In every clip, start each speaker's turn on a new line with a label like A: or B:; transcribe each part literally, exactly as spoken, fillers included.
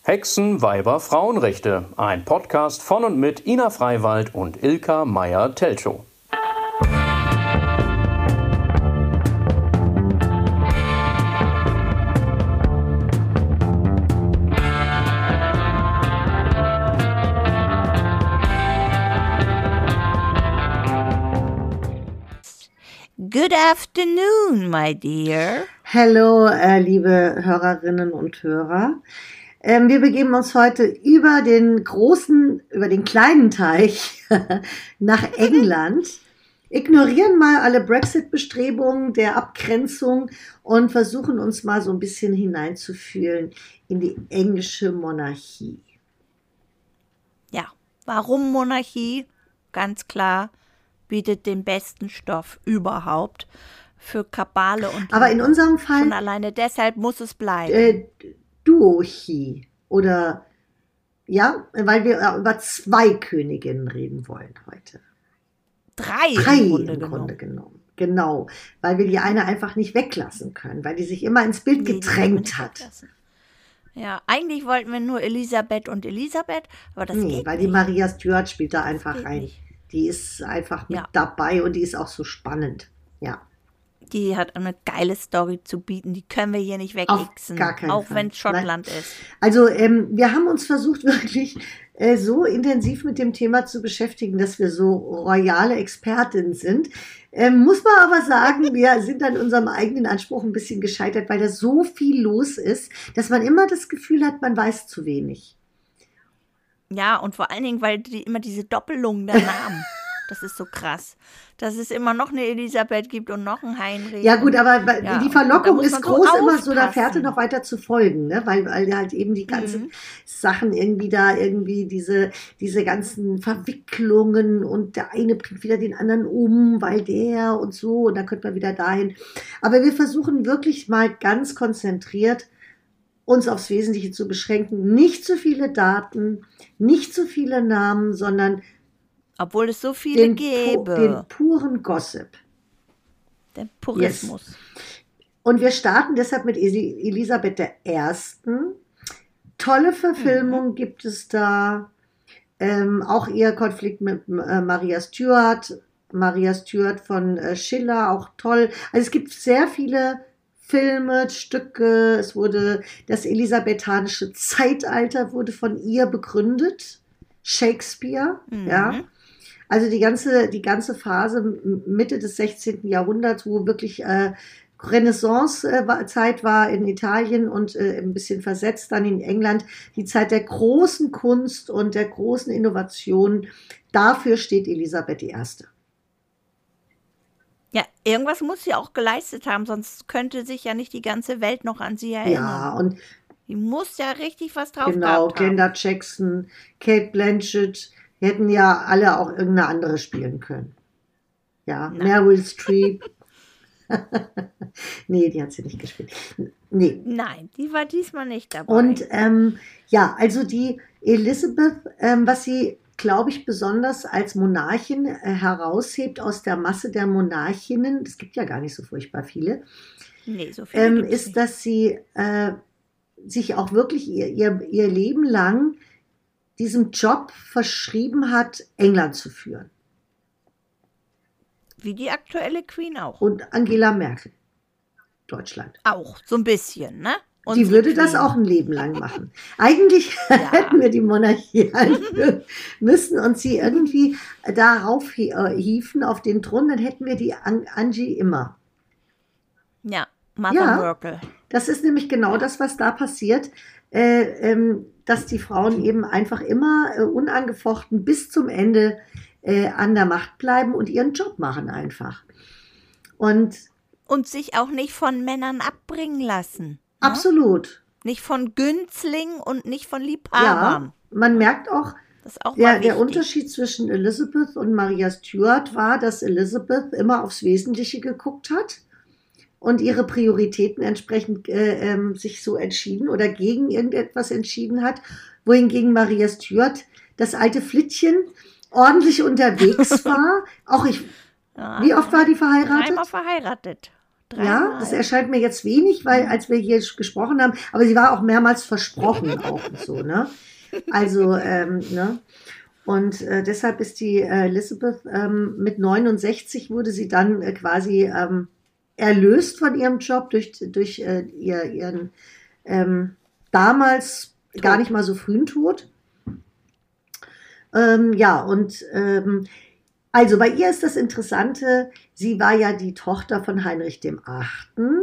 A: Hexen, Weiber, Frauenrechte. Ein Podcast von und mit Ina Freiwald und Ilka Meyer-Telchow.
B: Good afternoon, my dear.
C: Hallo, äh, liebe Hörerinnen und Hörer. Ähm, wir begeben uns heute über den großen, über den kleinen Teich nach England, ignorieren mal alle Brexit-Bestrebungen der Abgrenzung und versuchen uns mal so ein bisschen hineinzufühlen in die englische Monarchie.
B: Ja, warum Monarchie? Ganz klar, bietet den besten Stoff überhaupt für Kabale und
C: Aber in unserem Fall
B: schon alleine deshalb muss es bleiben.
C: Äh, Duochie oder ja, weil wir über zwei Königinnen reden wollen heute.
B: Drei,
C: Drei
B: im Grunde
C: im
B: genommen.
C: Grunde genommen. Genau, weil wir die eine einfach nicht weglassen können, weil die sich immer ins Bild
B: Nee, die
C: gedrängt
B: können wir nicht
C: hat.
B: weglassen. Ja, eigentlich wollten wir nur Elisabeth und Elisabeth, aber das
C: Nee,
B: geht
C: weil
B: nicht.
C: die Maria Stuart spielt da einfach
B: geht
C: rein.
B: nicht.
C: Die ist einfach mit
B: Ja.
C: dabei und die ist auch so spannend. Ja,
B: Die hat eine geile Story zu bieten, die können wir hier nicht
C: Auf
B: wegixen,
C: gar keinen
B: auch
C: Fall.
B: wenn es Schottland ist.
C: also ähm, wir haben uns versucht wirklich äh, so intensiv mit dem Thema zu beschäftigen, dass wir so royale Expertinnen sind. Ähm, muss man aber sagen, wir sind an unserem eigenen Anspruch ein bisschen gescheitert, weil da so viel los ist, dass man immer das Gefühl hat, man weiß zu wenig.
B: Ja, und vor allen Dingen, weil die immer diese Doppelungen der Namen, das ist so krass, dass es immer noch eine Elisabeth gibt und noch einen Heinrich.
C: Ja gut, aber bei-
B: Ja,
C: die
B: und da
C: Verlockung
B: muss
C: ist
B: man so
C: groß, immer so der
B: aufpassen.
C: Fährte noch weiter zu folgen, ne? weil, weil halt eben die ganzen
B: Mhm.
C: Sachen irgendwie da irgendwie diese, diese ganzen Verwicklungen und der eine bringt wieder den anderen um, weil der und so und dann könnte man wieder dahin. Aber wir versuchen wirklich mal ganz konzentriert uns aufs Wesentliche zu beschränken. Nicht zu viele Daten, nicht zu viele Namen, sondern
B: Obwohl es so viele
C: den, pu
B: gäbe.
C: den puren Gossip.
B: Der Purismus.
C: Und wir starten deshalb mit Eli- Elisabeth der Ersten. Tolle Verfilmung gibt es da. Ähm, auch ihr Konflikt mit äh, Maria Stuart. Maria Stuart von äh, Schiller, auch toll. Also es gibt sehr viele Filme, Stücke. Es wurde das elisabethanische Zeitalter wurde von ihr begründet. Shakespeare,
B: Mhm.
C: ja. Also die ganze, die ganze Phase m- Mitte des sechzehnten. Jahrhunderts, wo wirklich äh, Renaissance-Zeit war in Italien und äh, ein bisschen versetzt dann in England, die Zeit der großen Kunst und der großen Innovation. Dafür steht Elisabeth die Erste.
B: Ja, irgendwas muss sie auch geleistet haben, sonst könnte sich ja nicht die ganze Welt noch an sie erinnern.
C: Ja, und
B: Die muss ja richtig was drauf
C: genau,
B: gehabt haben.
C: Glenda Jackson, Kate Blanchett, die hätten ja alle auch irgendeine andere spielen können. Ja,
B: Nein.
C: Meryl Streep. Nee, die hat sie nicht gespielt. Nee.
B: Nein, die war diesmal nicht dabei.
C: Und ähm, ja, also die Elizabeth, ähm, was sie, glaube ich, besonders als Monarchin äh, heraushebt aus der Masse der Monarchinnen, es gibt ja gar nicht so furchtbar viele,
B: nee, so viel
C: ähm, ist, dass sie äh, sich auch wirklich ihr, ihr, ihr Leben lang diesem Job verschrieben hat, England zu führen.
B: Wie die aktuelle Queen auch.
C: Und Angela Merkel, Deutschland.
B: Auch, so ein bisschen, ne?
C: Die
B: Unsere
C: würde das
B: Queen.
C: auch ein Leben lang machen. Eigentlich
B: Ja.
C: hätten wir die Monarchie einführen müssen und sie irgendwie darauf hie- äh, hieven, auf den Thron, dann hätten wir die An Angie immer.
B: Ja, Mother
C: Ja.
B: Merkel.
C: Das ist nämlich genau das, was da passiert, äh, ähm, dass die Frauen eben einfach immer äh, unangefochten bis zum Ende äh, an der Macht bleiben und ihren Job machen einfach. Und
B: Und sich auch nicht von Männern abbringen lassen. Ne?
C: absolut,
B: Nicht von Günzlingen und nicht von
C: ja,
B: Liebhabern.
C: man merkt auch,
B: Das ist auch
C: Der,
B: mal
C: der
B: wichtig.
C: Unterschied zwischen Elizabeth und Maria Stuart war, dass Elizabeth immer aufs Wesentliche geguckt hat und ihre Prioritäten entsprechend äh, ähm, sich so entschieden oder gegen irgendetwas entschieden hat, wohingegen Maria Stuart, das alte Flittchen, ordentlich unterwegs war. Auch ich,
B: Ja,
C: wie oft war die verheiratet?
B: Dreimal verheiratet.
C: Ja, das
B: Dreimal.
C: erscheint mir jetzt wenig, weil als wir hier gesprochen haben, aber sie war auch mehrmals versprochen auch und so, ne? Also, ähm, ne? Und äh, deshalb ist die äh, Elizabeth ähm, mit neunundsechzig wurde sie dann äh, quasi ähm, erlöst von ihrem Job durch, durch äh, ihr, ihren ähm, damals gar
B: Tod.
C: nicht mal so frühen Tod. Ähm, ja, und ähm, also bei ihr ist das Interessante, sie war ja die Tochter von Heinrich dem Achten.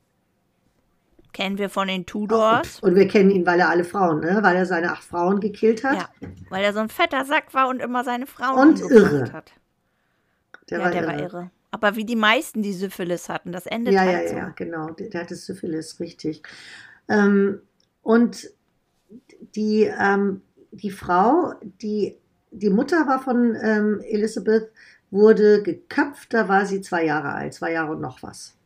B: Kennen wir von den Tudors.
C: Und wir kennen ihn, weil er alle Frauen, ne? Weil er seine acht Frauen gekillt hat.
B: Ja, weil er so ein fetter Sack war und immer seine Frauen
C: Und
B: umgebracht
C: irre.
B: hat.
C: Der
B: Ja,
C: war
B: der
C: irre.
B: war irre. Aber wie die meisten, die Syphilis hatten, das endet
C: Ja, ja,
B: halt so.
C: ja, genau. Der, der hatte Syphilis, richtig. Ähm, und die, ähm, die Frau, die, die Mutter war von ähm, Elizabeth, wurde geköpft, da war sie zwei Jahre alt, zwei Jahre und noch was.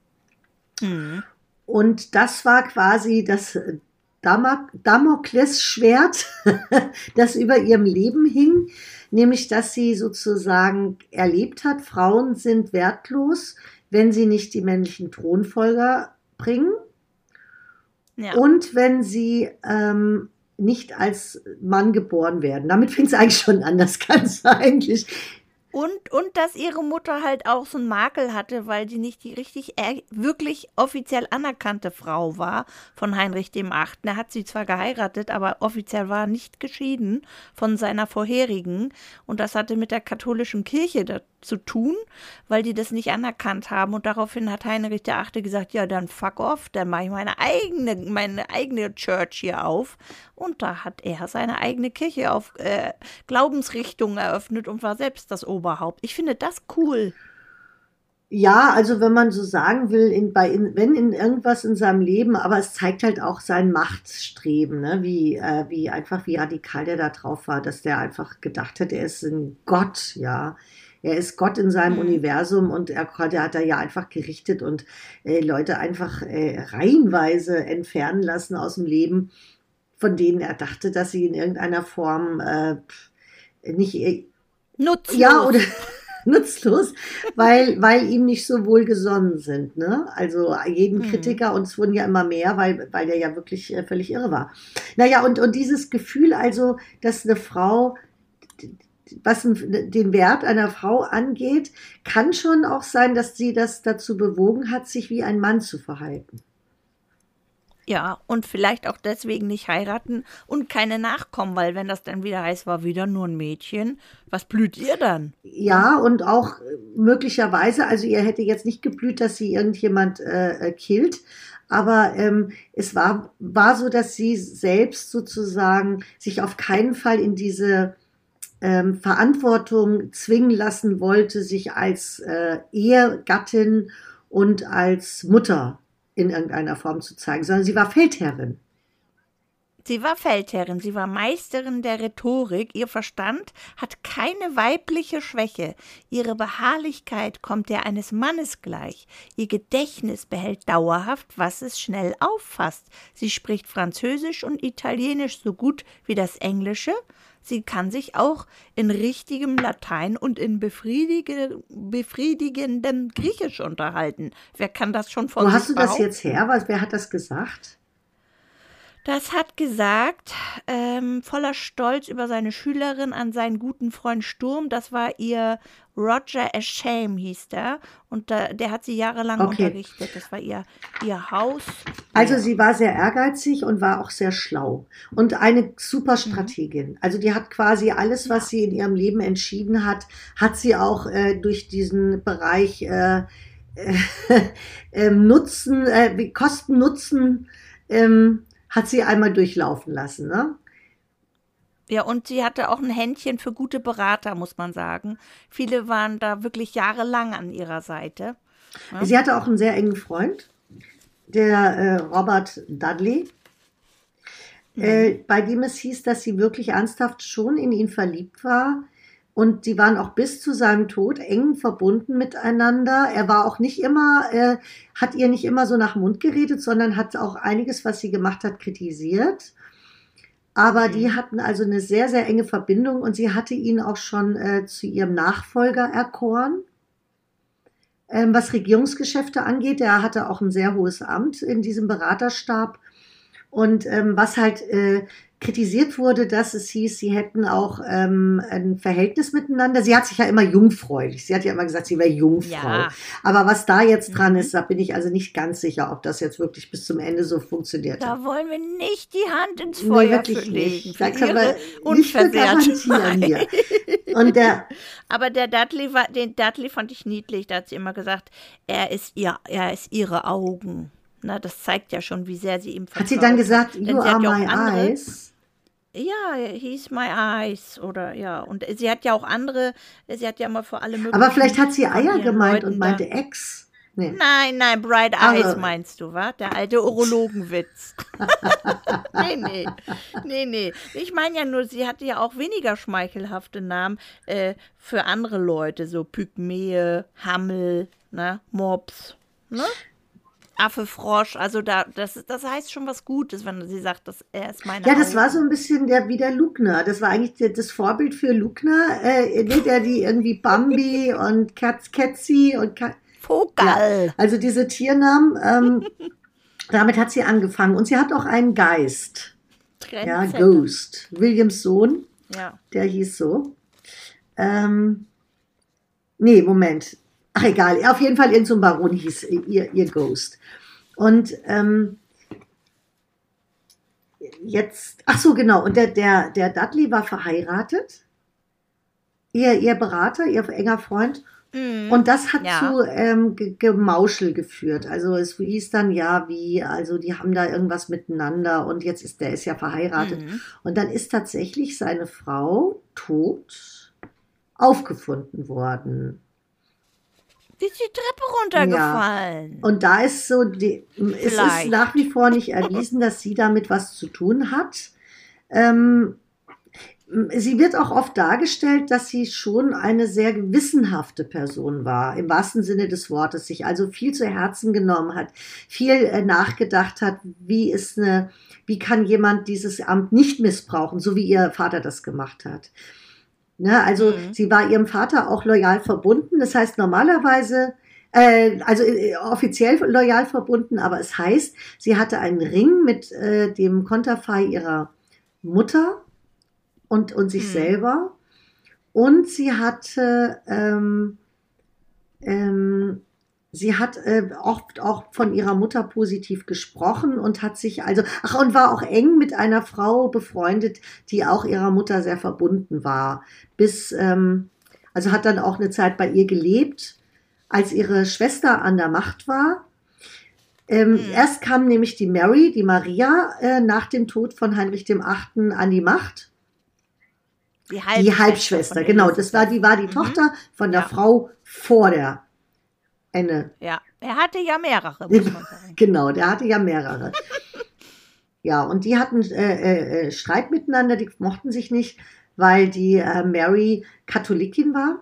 B: Mhm.
C: Und das war quasi das Dam- Damoklesschwert, das über ihrem Leben hing, nämlich dass sie sozusagen erlebt hat, Frauen sind wertlos, wenn sie nicht die männlichen Thronfolger bringen
B: Ja.
C: und wenn sie ähm, nicht als Mann geboren werden. Damit fängt es eigentlich schon an, das Ganze eigentlich.
B: Und, und dass ihre Mutter halt auch so einen Makel hatte, weil sie nicht die richtig, äh, wirklich offiziell anerkannte Frau war von Heinrich dem Achten. Er hat sie zwar geheiratet, aber offiziell war nicht geschieden von seiner vorherigen. Und das hatte mit der katholischen Kirche da zu tun, weil die das nicht anerkannt haben. Und daraufhin hat Heinrich der Achte gesagt, ja, dann fuck off, dann mache ich meine eigene, meine eigene Church hier auf. Und da hat er seine eigene Kirche auf äh, Glaubensrichtung eröffnet und war selbst das Oberhaupt. Ich finde das cool.
C: Ja, also wenn man so sagen will, in, bei, in, wenn in irgendwas in seinem Leben, aber es zeigt halt auch sein Machtstreben, ne? wie, äh, wie einfach, wie radikal der da drauf war, dass der einfach gedacht hat, er ist ein Gott, ja. Er ist Gott in seinem
B: Mhm.
C: Universum und er, der hat er ja einfach gerichtet und äh, Leute einfach äh, reihenweise entfernen lassen aus dem Leben, von denen er dachte, dass sie in irgendeiner Form äh, nicht, äh,
B: Nutzlos.
C: ja, oder nutzlos, weil, weil ihm nicht so wohlgesonnen sind. Ne? Also jeden
B: Mhm.
C: Kritiker, und es wurden ja immer mehr, weil, weil der ja wirklich äh, völlig irre war. Naja, und, und dieses Gefühl also, dass eine Frau, was den Wert einer Frau angeht, kann schon auch sein, dass sie das dazu bewogen hat, sich wie ein Mann zu verhalten.
B: Ja, und vielleicht auch deswegen nicht heiraten und keine Nachkommen, weil wenn das dann wieder heißt, war wieder nur ein Mädchen, was blüht ihr dann?
C: Ja, und auch äh, möglicherweise, also ihr hätte jetzt nicht geblüht, dass sie irgendjemand äh, äh, killt, aber ähm, es war, war so, dass sie selbst sozusagen sich auf keinen Fall in diese ähm, Verantwortung zwingen lassen wollte, sich als äh, Ehegattin und als Mutter in irgendeiner Form zu zeigen, sondern sie war Feldherrin.
B: Sie war Feldherrin, sie war Meisterin der Rhetorik, ihr Verstand hat keine weibliche Schwäche, ihre Beharrlichkeit kommt der eines Mannes gleich, ihr Gedächtnis behält dauerhaft, was es schnell auffasst. Sie spricht Französisch und Italienisch so gut wie das Englische. Sie kann sich auch in richtigem Latein und in befriedige, befriedigendem Griechisch unterhalten. Wer kann das schon von
C: Wo
B: sich
C: hast du das
B: behaupten?
C: jetzt her? Was, wer hat das gesagt?
B: Das hat gesagt, ähm, voller Stolz über seine Schülerin an seinen guten Freund Sturm. Das war ihr Roger Ascham, hieß der. Und da, der hat sie jahrelang
C: Okay.
B: unterrichtet. Das war ihr, ihr Haus.
C: Also sie war sehr ehrgeizig und war auch sehr schlau und eine super Strategin. Also die hat quasi alles, was sie in ihrem Leben entschieden hat, hat sie auch äh, durch diesen Bereich äh, äh, äh, Nutzen, äh, Kosten, Nutzen, ähm, hat sie einmal durchlaufen lassen. Ne?
B: Ja, und sie hatte auch ein Händchen für gute Berater, muss man sagen. Viele waren da wirklich jahrelang an ihrer Seite. Ja.
C: Sie hatte auch einen sehr engen Freund, der äh, Robert Dudley,
B: Mhm.
C: äh, bei dem es hieß, dass sie wirklich ernsthaft schon in ihn verliebt war. Und sie waren auch bis zu seinem Tod eng verbunden miteinander. Er war auch nicht immer, äh, hat ihr nicht immer so nach dem Mund geredet, sondern hat auch einiges, was sie gemacht hat, kritisiert. Aber die hatten also eine sehr, sehr enge Verbindung und sie hatte ihn auch schon äh, zu ihrem Nachfolger erkoren. ähm, was Regierungsgeschäfte angeht. Er hatte auch ein sehr hohes Amt in diesem Beraterstab. Und ähm, was halt äh, kritisiert wurde, dass es hieß, sie hätten auch ähm, ein Verhältnis miteinander. Sie hat sich ja immer jungfräulich. Sie hat ja immer gesagt, sie wäre Jungfrau.
B: Ja.
C: Aber was da jetzt dran
B: Mhm.
C: ist, da bin ich also nicht ganz sicher, ob das jetzt wirklich bis zum Ende so funktioniert hat.
B: Da wollen wir nicht die Hand ins
C: Nee,
B: Feuer
C: wirklich
B: für legen.
C: nicht.
B: Für
C: Da können
B: ihre
C: wir nicht für
B: unversehrte
C: garantieren hier.
B: Wahrheit.
C: Und der,
B: Aber der Dudley war, den Dudley fand ich niedlich. Da hat sie immer gesagt, er ist ihr, er ist ihre Augen. Na, das zeigt ja schon, wie sehr sie ihm vertraut
C: hat sie dann gesagt,
B: Denn
C: you
B: sie
C: are
B: hat ja auch
C: my
B: andere,
C: eyes?
B: ja, he's my eyes oder ja. Und sie hat ja auch andere, sie hat ja immer vor alle möglichen.
C: Aber vielleicht hat sie
B: von
C: Eier
B: ihren
C: gemeint
B: Leuten
C: und
B: da-
C: meinte Ex. Nee.
B: Nein, nein, Bright
C: Ah,
B: Eyes
C: äh.
B: meinst du, wa? Der alte Urologenwitz. nee, nee, nee, nee. Ich meine ja nur, sie hatte ja auch weniger schmeichelhafte Namen äh, für andere Leute, so Pygmäe, Hammel, ne, Mops, ne? Affe, Frosch, also da, das, das heißt schon was Gutes, wenn sie sagt, dass er ist meine
C: Ja, das
B: Augen.
C: war so ein bisschen der, wie der Lugner. Das war eigentlich der, das Vorbild für Lugner, äh, nee, der die irgendwie Bambi und Katz, Ketzi und Ka
B: Vogel.
C: also diese Tiernamen, ähm, damit hat sie angefangen. Und sie hat auch einen Geist. Ja,
B: Trendsetter.
C: Ghost. Williams Sohn,
B: Ja.
C: der hieß so. Ähm, nee, Moment. Ach, egal. Auf jeden Fall, irgend so ein Baron hieß ihr, ihr Ghost. Und ähm, jetzt, ach so, genau. Und der, der, der Dudley war verheiratet. Ihr, ihr Berater, ihr enger Freund.
B: Mhm.
C: Und das hat
B: Ja.
C: zu ähm, Ge- Gemauschel geführt. Also es hieß dann ja, wie, also die haben da irgendwas miteinander und jetzt ist der ist ja verheiratet.
B: Mhm.
C: Und dann ist tatsächlich seine Frau tot aufgefunden worden.
B: Die ist die Treppe runtergefallen.
C: Und da ist so, die, es ist
B: Vielleicht.
C: nach wie vor nicht erwiesen, dass sie damit was zu tun hat. Ähm, sie wird auch oft dargestellt, dass sie schon eine sehr gewissenhafte Person war, im wahrsten Sinne des Wortes, sich also viel zu Herzen genommen hat, viel äh, nachgedacht hat, wie ist eine, wie kann jemand dieses Amt nicht missbrauchen, so wie ihr Vater das gemacht hat. Ne, also
B: Mhm.
C: sie war ihrem Vater auch loyal verbunden. Das heißt normalerweise, äh, also äh, offiziell loyal verbunden, aber es heißt, sie hatte einen Ring mit äh, dem Konterfei ihrer Mutter und, und sich
B: Mhm.
C: selber. Und sie hatte, ähm, ähm, sie hat äh, oft auch von ihrer Mutter positiv gesprochen und hat sich also, ach, und war auch eng mit einer Frau befreundet, die auch ihrer Mutter sehr verbunden war. Bis, ähm, also hat dann auch eine Zeit bei ihr gelebt, als ihre Schwester an der Macht war. Ähm,
B: Mhm.
C: Erst kam nämlich die Mary, die Maria, äh, nach dem Tod von Heinrich dem Achten an die Macht.
B: Die
C: Die Halbschwester,
B: von
C: genau. Das war, die war die
B: Mhm.
C: Tochter von der
B: Ja.
C: Frau vor der Enne.
B: Ja, er hatte ja mehrere, muss man sagen.
C: Genau, der hatte ja mehrere. Ja, und die hatten äh, äh, Streit miteinander, die mochten sich nicht, weil die äh, Mary Katholikin war.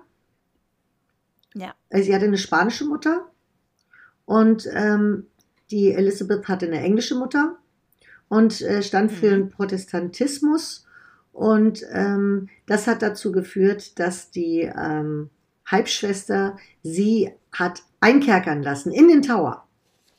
B: Ja.
C: Äh, Sie hatte eine spanische Mutter und ähm, die Elizabeth hatte eine englische Mutter und äh, stand für
B: Mhm.
C: den Protestantismus. Und ähm, das hat dazu geführt, dass die ähm, Halbschwester sie hat einkerkern lassen in den Tower.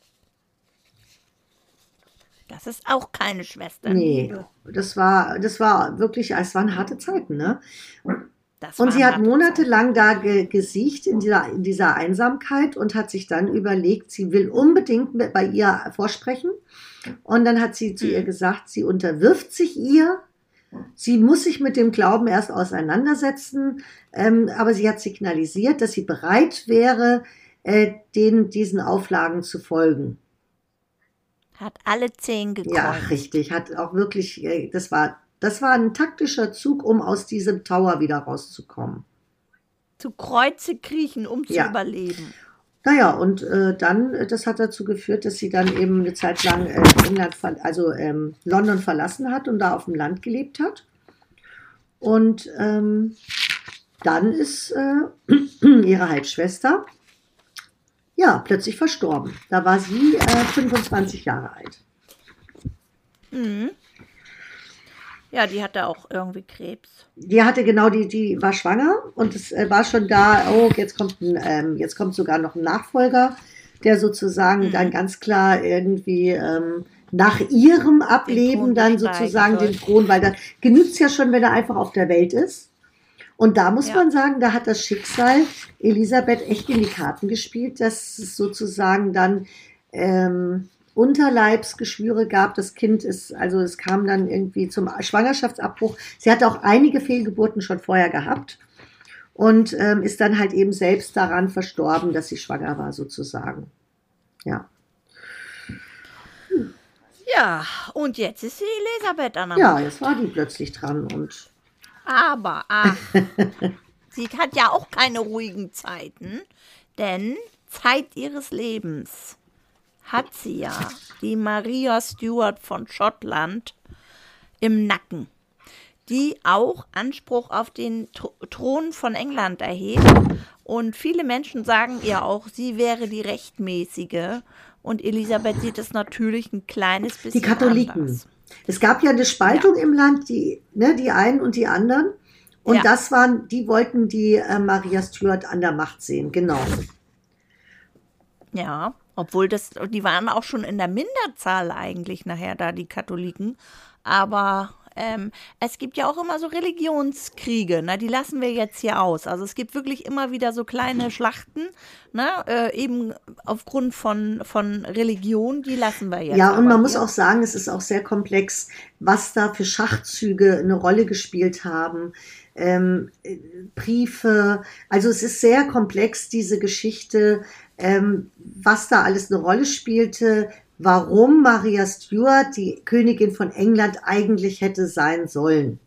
B: Das ist auch keine Schwester.
C: Nee, das war, das war wirklich, es waren harte Zeiten, ne?
B: Das
C: Und
B: waren
C: sie hat
B: harte
C: monatelang da ge gesiecht in dieser, in dieser Einsamkeit und hat sich dann überlegt, sie will unbedingt mit- bei ihr vorsprechen. Und dann hat sie zu
B: Mhm.
C: ihr gesagt, sie unterwirft sich ihr. Sie muss sich mit dem Glauben erst auseinandersetzen, ähm, aber sie hat signalisiert, dass sie bereit wäre, äh, den, diesen Auflagen zu folgen.
B: Hat alle zehn gekreuzt.
C: Ja, richtig. Hat auch wirklich, äh, das war, das war ein taktischer Zug, um aus diesem Tower wieder rauszukommen.
B: Zu Kreuze kriechen, um zu
C: Ja.
B: überleben.
C: Naja, und äh, dann, äh, das hat dazu geführt, dass sie dann eben eine Zeit lang äh, England, ver- also ähm, London verlassen hat und da auf dem Land gelebt hat. Und ähm, dann ist äh, ihre Halbschwester ja plötzlich verstorben. Da war sie äh, fünfundzwanzig Jahre alt.
B: Mhm. Ja, die hatte auch irgendwie Krebs.
C: Die hatte genau, die, die war schwanger und es äh, war schon da, oh, jetzt kommt, ein, ähm, jetzt kommt sogar noch ein Nachfolger, der sozusagen
B: Mhm.
C: dann ganz klar irgendwie ähm, nach ihrem Ableben
B: Thron
C: dann
B: besteigen
C: sozusagen
B: soll.
C: den Thron, weil da genügt es ja schon, wenn er einfach auf der Welt ist. Und da muss
B: Ja.
C: man sagen, da hat das Schicksal Elisabeth echt in die Karten gespielt, dass es sozusagen dann ähm, Unterleibsgeschwüre gab. Das Kind ist, also es kam dann irgendwie zum Schwangerschaftsabbruch. Sie hatte auch einige Fehlgeburten schon vorher gehabt und ähm, ist dann halt eben selbst daran verstorben, dass sie schwanger war sozusagen. Ja,
B: Ja, und jetzt ist die Elisabeth an der
C: ja,
B: Macht.
C: jetzt war die plötzlich dran und
B: Aber, ach, sie hat ja auch keine ruhigen Zeiten, denn Zeit ihres Lebens hat sie ja die Maria Stuart von Schottland im Nacken, die auch Anspruch auf den Thr- Thron von England erhebt. Und viele Menschen sagen ihr auch, sie wäre die Rechtmäßige. Und Elisabeth sieht es natürlich ein kleines bisschen
C: die Katholiken.
B: anders.
C: Es gab ja eine Spaltung im Land, die, ne, die einen und die anderen. Und
B: Ja.
C: das waren, die wollten die äh, Maria Stuart an der Macht sehen, genau.
B: Ja, obwohl das, die waren auch schon in der Minderzahl eigentlich nachher da, die Katholiken. Aber ähm, es gibt ja auch immer so Religionskriege, ne? Die lassen wir jetzt hier aus. Also es gibt wirklich immer wieder so kleine Schlachten, ne? Äh, eben aufgrund von, von Religion, die lassen wir jetzt.
C: Ja, und
B: aber
C: man muss
B: hier.
C: auch sagen, es ist auch sehr komplex, was da für Schachzüge eine Rolle gespielt haben. Ähm, äh, Briefe, also es ist sehr komplex, diese Geschichte, ähm, was da alles eine Rolle spielte, warum Maria Stuart die Königin von England eigentlich hätte sein sollen.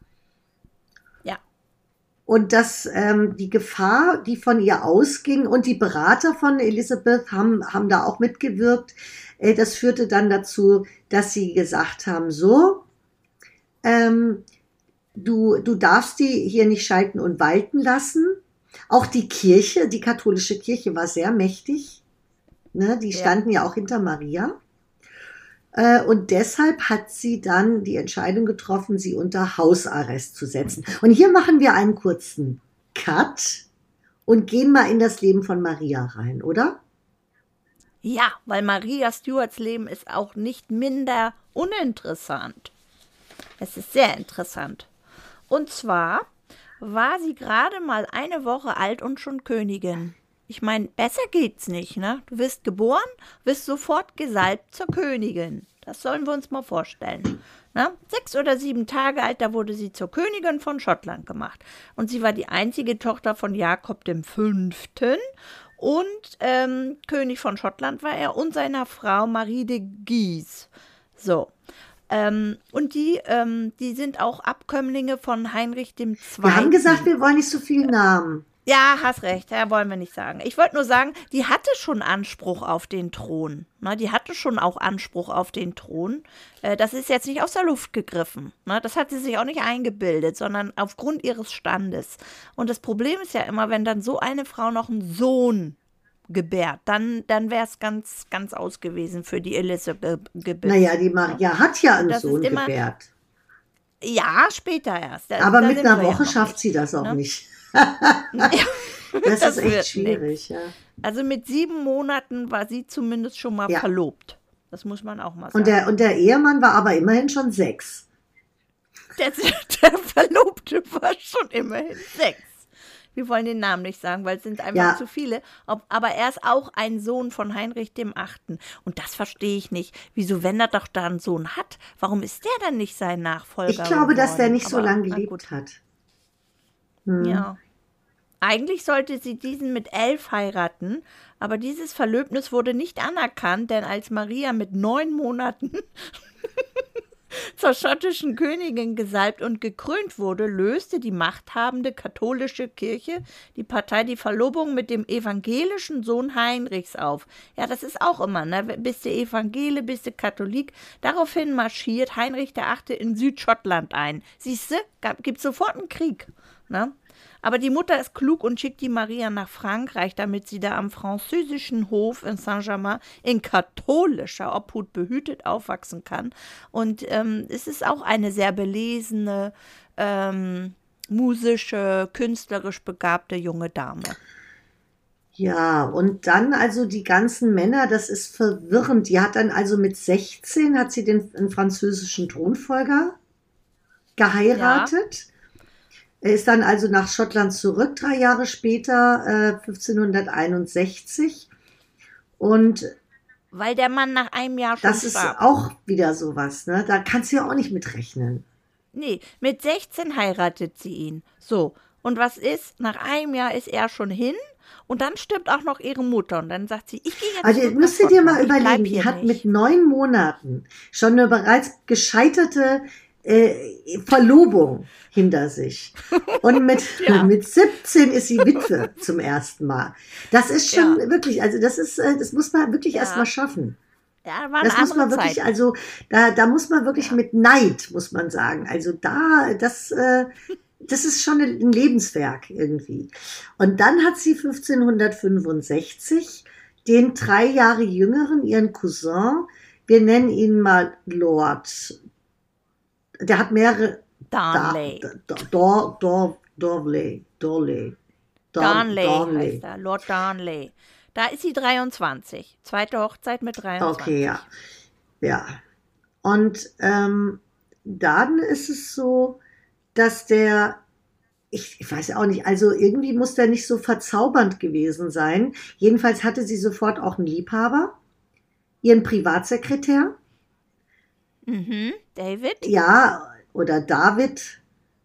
B: Ja,
C: Und dass ähm, die Gefahr, die von ihr ausging und die Berater von Elizabeth haben, haben da auch mitgewirkt, äh, das führte dann dazu, dass sie gesagt haben, so, ähm, du, du darfst die hier nicht schalten und walten lassen. Auch die Kirche, die katholische Kirche war sehr mächtig. Ne? Die
B: Ja.
C: standen ja auch hinter Maria. Äh, Und deshalb hat sie dann die Entscheidung getroffen, sie unter Hausarrest zu setzen. Und hier machen wir einen kurzen Cut und gehen mal in das Leben von Maria rein, oder?
B: ja, weil Maria Stuarts Leben ist auch nicht minder uninteressant. Es ist sehr interessant. Und zwar war sie gerade mal eine Woche alt und schon Königin. Ich meine, besser geht's nicht, ne? Du wirst geboren, wirst sofort gesalbt zur Königin. Das sollen wir uns mal vorstellen. Ne? Sechs oder sieben Tage alt, da wurde sie zur Königin von Schottland gemacht. Und sie war die einzige Tochter von Jakob dem Fünften. Und ähm, König von Schottland war er und seiner Frau Marie de Guise. So. Ähm, und die, ähm, die sind auch Abkömmlinge von Heinrich dem Zweiten.
C: Wir haben gesagt, wir wollen nicht so viel Namen.
B: Ja, hast recht, ja, wollen wir nicht sagen. Ich wollte nur sagen, die hatte schon Anspruch auf den Thron. Ne? Die hatte schon auch Anspruch auf den Thron. Äh, das ist jetzt nicht aus der Luft gegriffen. Ne? Das hat sie sich auch nicht eingebildet, sondern aufgrund ihres Standes. Und das Problem ist ja immer, wenn dann so eine Frau noch einen Sohn gebärt, dann, dann wäre es ganz, ganz aus gewesen für die Elisabeth.
C: Naja, die Maria hat ja einen
B: Das ist
C: Sohn
B: immer-
C: gebärt.
B: Ja, später erst. Da-
C: Aber
B: da
C: mit
B: sind
C: einer
B: wir ja
C: Woche
B: noch
C: schafft
B: nicht,
C: sie das auch
B: ne?
C: nicht.
B: Das
C: Das ist
B: wird
C: echt schwierig, ja.
B: Also mit sieben Monaten war sie zumindest schon mal
C: Ja.
B: verlobt. Das muss man auch mal sagen.
C: Und der, und der Ehemann war aber immerhin schon sechs.
B: der, der Verlobte war schon immerhin sechs. Wir wollen den Namen nicht sagen, weil es sind einfach
C: Ja.
B: zu viele. Ob, aber er ist auch ein Sohn von Heinrich dem Achten. Und das verstehe ich nicht. Wieso, wenn er doch da einen Sohn hat, warum ist der dann nicht sein Nachfolger
C: Ich glaube, dass der
B: geworden?
C: nicht so
B: Aber,
C: lange
B: na
C: gelebt
B: gut.
C: hat. Hm.
B: Ja. Eigentlich sollte sie diesen mit elf heiraten, aber dieses Verlöbnis wurde nicht anerkannt, denn als Maria mit neun Monaten zur schottischen Königin gesalbt und gekrönt wurde, löste die machthabende katholische Kirche die Partei die Verlobung mit dem evangelischen Sohn Heinrichs auf. Ja, das ist auch immer, ne? Bist du Evangele, bist du Katholik? Daraufhin marschiert Heinrich der Achte in Südschottland ein. Siehst du, gibt sofort einen Krieg, ne? Aber die Mutter ist klug und schickt die Maria nach Frankreich, damit sie da am französischen Hof in Saint-Germain in katholischer Obhut behütet aufwachsen kann. Und ähm, es ist auch eine sehr belesene, ähm, musische, künstlerisch begabte junge Dame.
C: Ja, und dann also die ganzen Männer, das ist verwirrend. Die hat dann also mit sechzehn hat sie den, den französischen Thronfolger geheiratet. Ja. Er ist dann also nach Schottland zurück, drei Jahre später, äh, fünfzehnhunderteinundsechzig. Und
B: weil der Mann nach einem Jahr schon
C: das
B: starb.
C: ist auch wieder sowas, ne? Da kannst du ja auch nicht mitrechnen.
B: Nee, mit sechzehn heiratet sie ihn. So, und was ist? Nach einem Jahr ist er schon hin. Und dann stirbt auch noch ihre Mutter. Und dann sagt sie, ich gehe jetzt.
C: Also
B: zurück
C: müsst
B: nach
C: ihr dir mal
B: Schottland. Ich bleib
C: überlegen, die
B: hier
C: hat
B: nicht.
C: mit neun Monaten schon eine bereits gescheiterte äh, Verlobung hinter sich. Und mit,
B: Ja.
C: mit siebzehn ist sie Witwe zum ersten Mal. Das ist schon
B: Ja.
C: wirklich, also das ist, äh, das muss man wirklich
B: Ja.
C: erst mal schaffen.
B: Ja, war eine
C: Das muss man
B: andere
C: wirklich,
B: Zeit.
C: also da, da muss man wirklich
B: Ja.
C: mit Neid, muss man sagen. Also da, das, äh, das ist schon ein Lebenswerk irgendwie. Und dann hat sie fünfzehnhundertfünfundsechzig den drei Jahre jüngeren, ihren Cousin, wir nennen ihn mal Lord, der hat mehrere,
B: Darnley.
C: Da- Dor, Dor, Dorley, Dorley, Dar-
B: Darnley
C: Darnley.
B: heißt er, Lord Darnley. Da ist sie dreiundzwanzig. Zweite Hochzeit mit dreiundzwanzig.
C: Okay, ja. Ja. Und ähm, dann ist es so, dass der, ich, ich weiß ja auch nicht, also irgendwie muss der nicht so verzaubernd gewesen sein. Jedenfalls hatte sie sofort auch einen Liebhaber, ihren Privatsekretär,
B: Mhm. David?
C: ja, oder David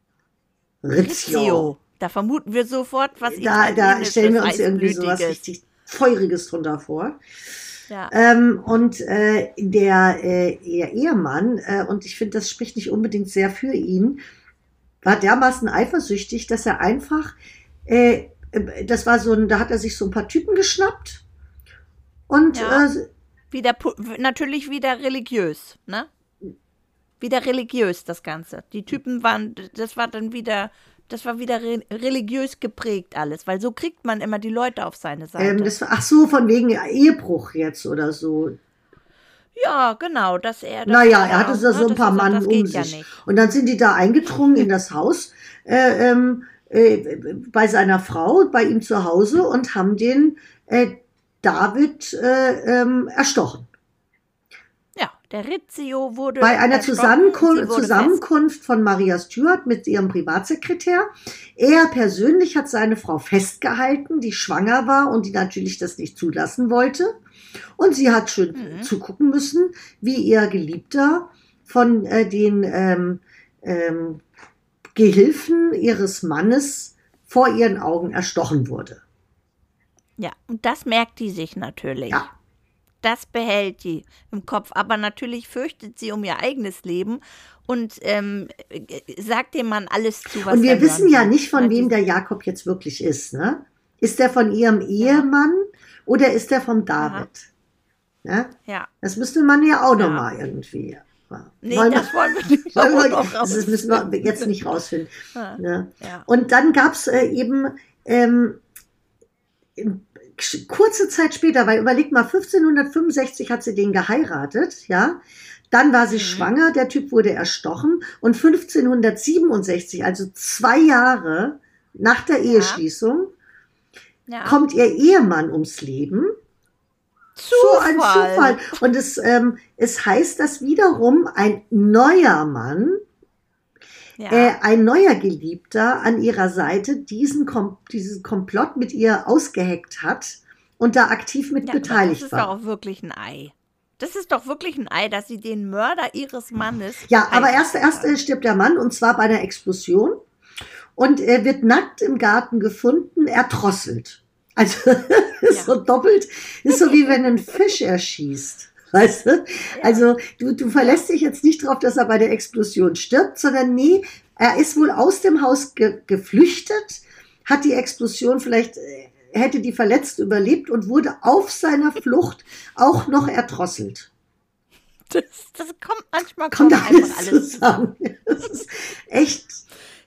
C: Rizzio.
B: Rizzio. Da vermuten wir sofort, was
C: Da, da
B: Italienisches,
C: stellen wir uns irgendwie so was
B: Heißblütiges.
C: richtig Feuriges drunter vor.
B: Ja.
C: Ähm, und äh, der äh, ihr Ehemann, äh, und ich finde, das spricht nicht unbedingt sehr für ihn, war dermaßen eifersüchtig, dass er einfach, äh, äh, das war so ein, da hat er sich so ein paar Typen geschnappt und
B: Ja.
C: äh,
B: Wieder, pu- natürlich wieder religiös, ne? Wieder religiös, das Ganze. Die Typen waren, das war dann wieder, das war wieder re religiös geprägt alles, weil so kriegt man immer die Leute auf seine Seite.
C: ähm, das war, ach so, von wegen Ehebruch jetzt oder so.
B: Ja, genau, dass er. Dass
C: Naja,
B: er,
C: er hatte so,
B: ne,
C: so ein
B: dass
C: paar
B: er sagt,
C: Mann
B: das
C: um
B: geht
C: sich.
B: ja nicht.
C: Und dann sind die da eingedrungen in das Haus äh, ähm, äh, bei seiner Frau, bei ihm zu Hause und haben den äh, David äh, ähm, erstochen.
B: Ja, der Rizzio wurde.
C: Bei einer
B: erstochen,
C: Zusammenkunft,
B: sie wurde
C: Zusammenkunft von Maria Stuart mit ihrem Privatsekretär. Er persönlich hat seine Frau festgehalten, die schwanger war und die natürlich das nicht zulassen wollte. Und sie hat schon
B: Mhm.
C: zugucken müssen, wie ihr Geliebter von äh, den ähm, ähm, Gehilfen ihres Mannes vor ihren Augen erstochen wurde.
B: fest. Ja, und das merkt die sich natürlich.
C: Ja.
B: Das behält die im Kopf. Aber natürlich fürchtet sie um ihr eigenes Leben und ähm, äh, sagt dem Mann alles zu, was
C: Und wir
B: er
C: wissen
B: hören
C: ja
B: will.
C: nicht, von
B: Ja,
C: wem
B: die-
C: der Jakob jetzt wirklich ist. Ne? Ist der von ihrem Ehemann oder ist der vom David? Ne?
B: Ja.
C: Das müsste man ja auch
B: Ja.
C: nochmal irgendwie. Ja.
B: Nee,
C: Wollen
B: das
C: wir-
B: wollen wir nicht
C: wollen
B: auch
C: wir-
B: noch
C: das
B: raus.
C: müssen wir jetzt nicht rausfinden.
B: Ja.
C: Ne?
B: Ja.
C: Und dann gab es äh, eben ähm, kurze Zeit später, weil überleg mal, fünfzehnhundertfünfundsechzig hat sie den geheiratet, ja. Dann war sie
B: Mhm.
C: schwanger, der Typ wurde erstochen und fünfzehnhundertsiebenundsechzig, also zwei Jahre nach der Eheschließung,
B: Ja.
C: kommt ihr Ehemann ums Leben. So ein Zufall. Und es, ähm, es heißt, dass wiederum ein neuer Mann,
B: Ja.
C: äh, ein neuer Geliebter an ihrer Seite diesen, Kom diesen Komplott mit ihr ausgeheckt hat und da aktiv mit
B: Ja,
C: beteiligt
B: das ist
C: war.
B: doch auch wirklich ein Ei. Das ist doch wirklich ein Ei, dass sie den Mörder ihres Mannes.
C: Ja, aber
B: heiratet
C: erst, erst
B: hat.
C: äh, stirbt der Mann und zwar bei einer Explosion und er wird nackt im Garten gefunden, erdrosselt. Also ist
B: Ja.
C: so doppelt, ist so wie wenn ein Fisch erschießt. Weißt du? Also du, du verlässt dich jetzt nicht drauf, dass er bei der Explosion stirbt, sondern nee, er ist wohl aus dem Haus ge geflüchtet, hat die Explosion vielleicht, äh, hätte die verletzt überlebt und wurde auf seiner Flucht auch noch erdrosselt.
B: Das, das kommt manchmal
C: Kommt
B: kommt
C: alles,
B: einfach alles
C: zusammen. Das ist echt,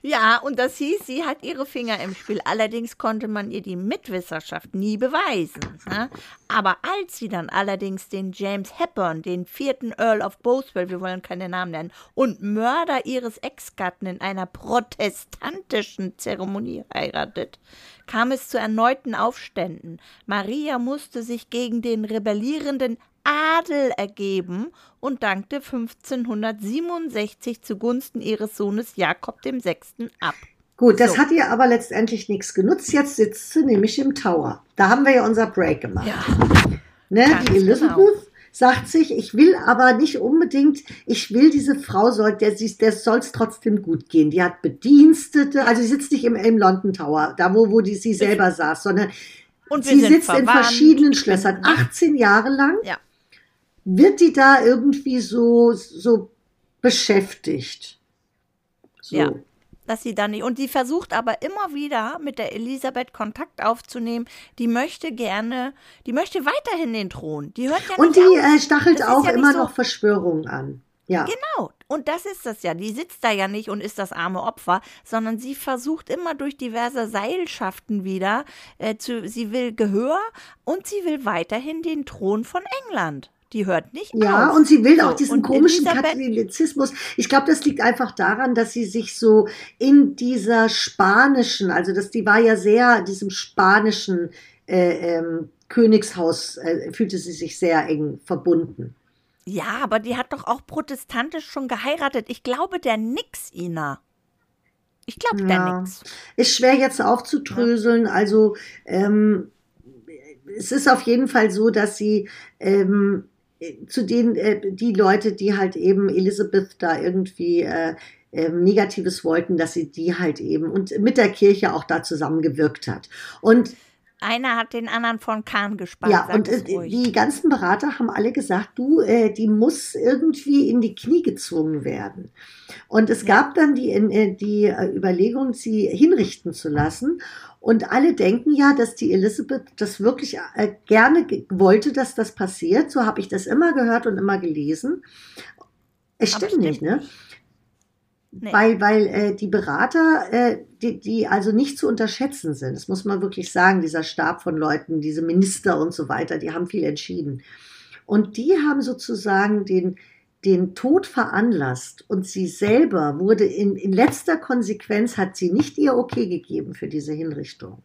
B: Ja, und das hieß, sie hat ihre Finger im Spiel. Allerdings konnte man ihr die Mitwisserschaft nie beweisen. Ne? Aber als sie dann allerdings den James Hepburn, den vierten Earl of Bothwell, wir wollen keine Namen nennen, und Mörder ihres Ex-Gatten in einer protestantischen Zeremonie heiratet, kam es zu erneuten Aufständen. Maria musste sich gegen den rebellierenden Adel ergeben und dankte fünfzehnhundertsiebenundsechzig zugunsten ihres Sohnes Jakob dem Sechsten ab.
C: Gut, das
B: So.
C: hat ihr aber letztendlich nichts genutzt. Jetzt sitzt sie nämlich im Tower. Da haben wir ja unser Break gemacht.
B: Ja,
C: ne?
B: ganz
C: Die Elizabeth
B: genau.
C: sagt sich, ich will aber nicht unbedingt, ich will diese Frau, soll, der, der soll es trotzdem gut gehen. Die hat Bedienstete, also sie sitzt nicht im, im London Tower, da wo, wo die, sie selber saß, sondern
B: Und wir
C: sie
B: sind
C: sitzt in
B: verwandt.
C: verschiedenen Schlössern, achtzehn Jahre lang.
B: Ja.
C: Wird die da irgendwie so, so beschäftigt? So.
B: Ja. Dass sie dann nicht. Und sie versucht aber immer wieder mit der Elisabeth Kontakt aufzunehmen. Die möchte gerne, die möchte weiterhin den Thron. Die hört ja
C: Und
B: nicht
C: die
B: auf.
C: äh, stachelt
B: Das ist
C: auch
B: ja nicht
C: immer
B: so-
C: noch Verschwörungen an. Ja.
B: Genau, und das ist das ja. Die sitzt da ja nicht und ist das arme Opfer, sondern sie versucht immer durch diverse Seilschaften wieder, äh, zu, sie will Gehör und sie will weiterhin den Thron von England. Die hört nicht
C: Ja,
B: auf.
C: und sie will
B: So,
C: auch diesen
B: und
C: komischen
B: Elisabeth-
C: Katholizismus. Ich glaube, das liegt einfach daran, dass sie sich so in dieser spanischen, also dass die war ja sehr diesem spanischen äh, ähm, Königshaus, äh, fühlte sie sich sehr eng verbunden.
B: Ja, aber die hat doch auch protestantisch schon geheiratet. Ich glaube der nix, Ina. Ich glaube der
C: Ja.
B: nix.
C: Ist schwer jetzt aufzudröseln. Also ähm, es ist auf jeden Fall so, dass sie ähm, zu den äh, die Leute, die halt eben Elizabeth da irgendwie äh, ähm, Negatives wollten, dass sie die halt eben und mit der Kirche auch da zusammengewirkt hat. Und
B: Einer hat den anderen von Kahn gespannt.
C: ja,
B: sag
C: und
B: es
C: äh,
B: ruhig.
C: die ganzen Berater haben alle gesagt, du, äh, die muss irgendwie in die Knie gezwungen werden. Und es
B: Ja.
C: gab dann die, äh, die äh, Überlegung, sie hinrichten zu lassen. Und alle denken ja, dass die Elisabeth das wirklich äh, gerne ge- wollte, dass das passiert. So habe ich das immer gehört und immer gelesen. Es
B: Aber
C: stimmt
B: stimmt
C: nicht, ne?
B: nicht. Nee.
C: Weil, weil äh, die Berater, äh, die, die also nicht zu unterschätzen sind, das muss man wirklich sagen, dieser Stab von Leuten, diese Minister und so weiter, die haben viel entschieden. Und die haben sozusagen den, den Tod veranlasst und sie selber wurde in, in letzter Konsequenz, hat sie nicht ihr Okay gegeben für diese Hinrichtung.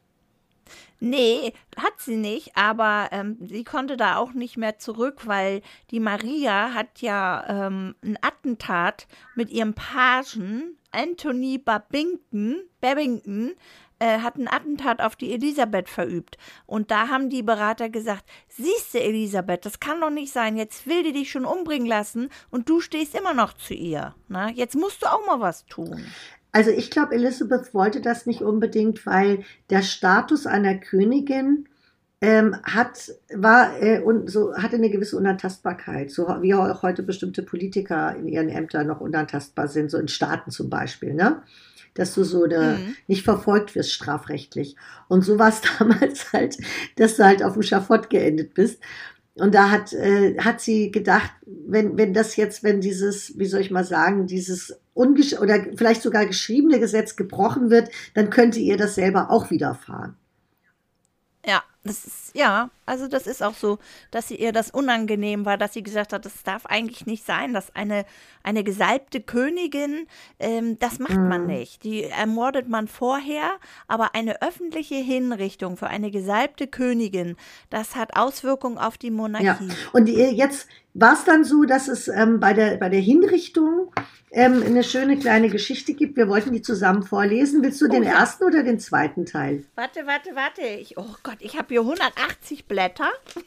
B: Nee, hat sie nicht, aber ähm, sie konnte da auch nicht mehr zurück, weil die Maria hat ja ähm, ein Attentat mit ihrem Pagen Anthony Babington, Babington äh, hat ein Attentat auf die Elisabeth verübt. Und da haben die Berater gesagt, siehste Elisabeth, das kann doch nicht sein, jetzt will die dich schon umbringen lassen und du stehst immer noch zu ihr. Na? Jetzt musst du auch mal was tun.
C: Also ich glaube, Elizabeth wollte das nicht unbedingt, weil der Status einer Königin ähm, hat, war, äh, und so, hatte eine gewisse Unantastbarkeit, so wie auch heute bestimmte Politiker in ihren Ämtern noch unantastbar sind, so in Staaten zum Beispiel, ne? Dass du so eine,
B: Mhm.
C: nicht verfolgt wirst strafrechtlich. Und so war es damals halt, dass du halt auf dem Schafott geendet bist. Und da hat, äh, hat sie gedacht, wenn, wenn das jetzt, wenn dieses, wie soll ich mal sagen, dieses ungesch oder vielleicht sogar geschriebene Gesetz gebrochen wird, dann könnte ihr das selber auch widerfahren.
B: Ja, das ist, ja, also das ist auch so, dass sie ihr das unangenehm war, dass sie gesagt hat, das darf eigentlich nicht sein, dass eine, eine gesalbte Königin, ähm, das macht man nicht. Die ermordet man vorher, aber eine öffentliche Hinrichtung für eine gesalbte Königin, das hat Auswirkungen auf die
C: Ja.
B: Monarchie.
C: Und ihr- jetzt war es dann so, dass es ähm, bei, der, bei der Hinrichtung ähm, eine schöne kleine Geschichte gibt. Wir wollten die zusammen vorlesen. Willst du den
B: ja.
C: ersten oder den zweiten Teil?
B: Warte, warte, warte. Ich, oh Gott, ich habe hier hundertachtzig Blätter.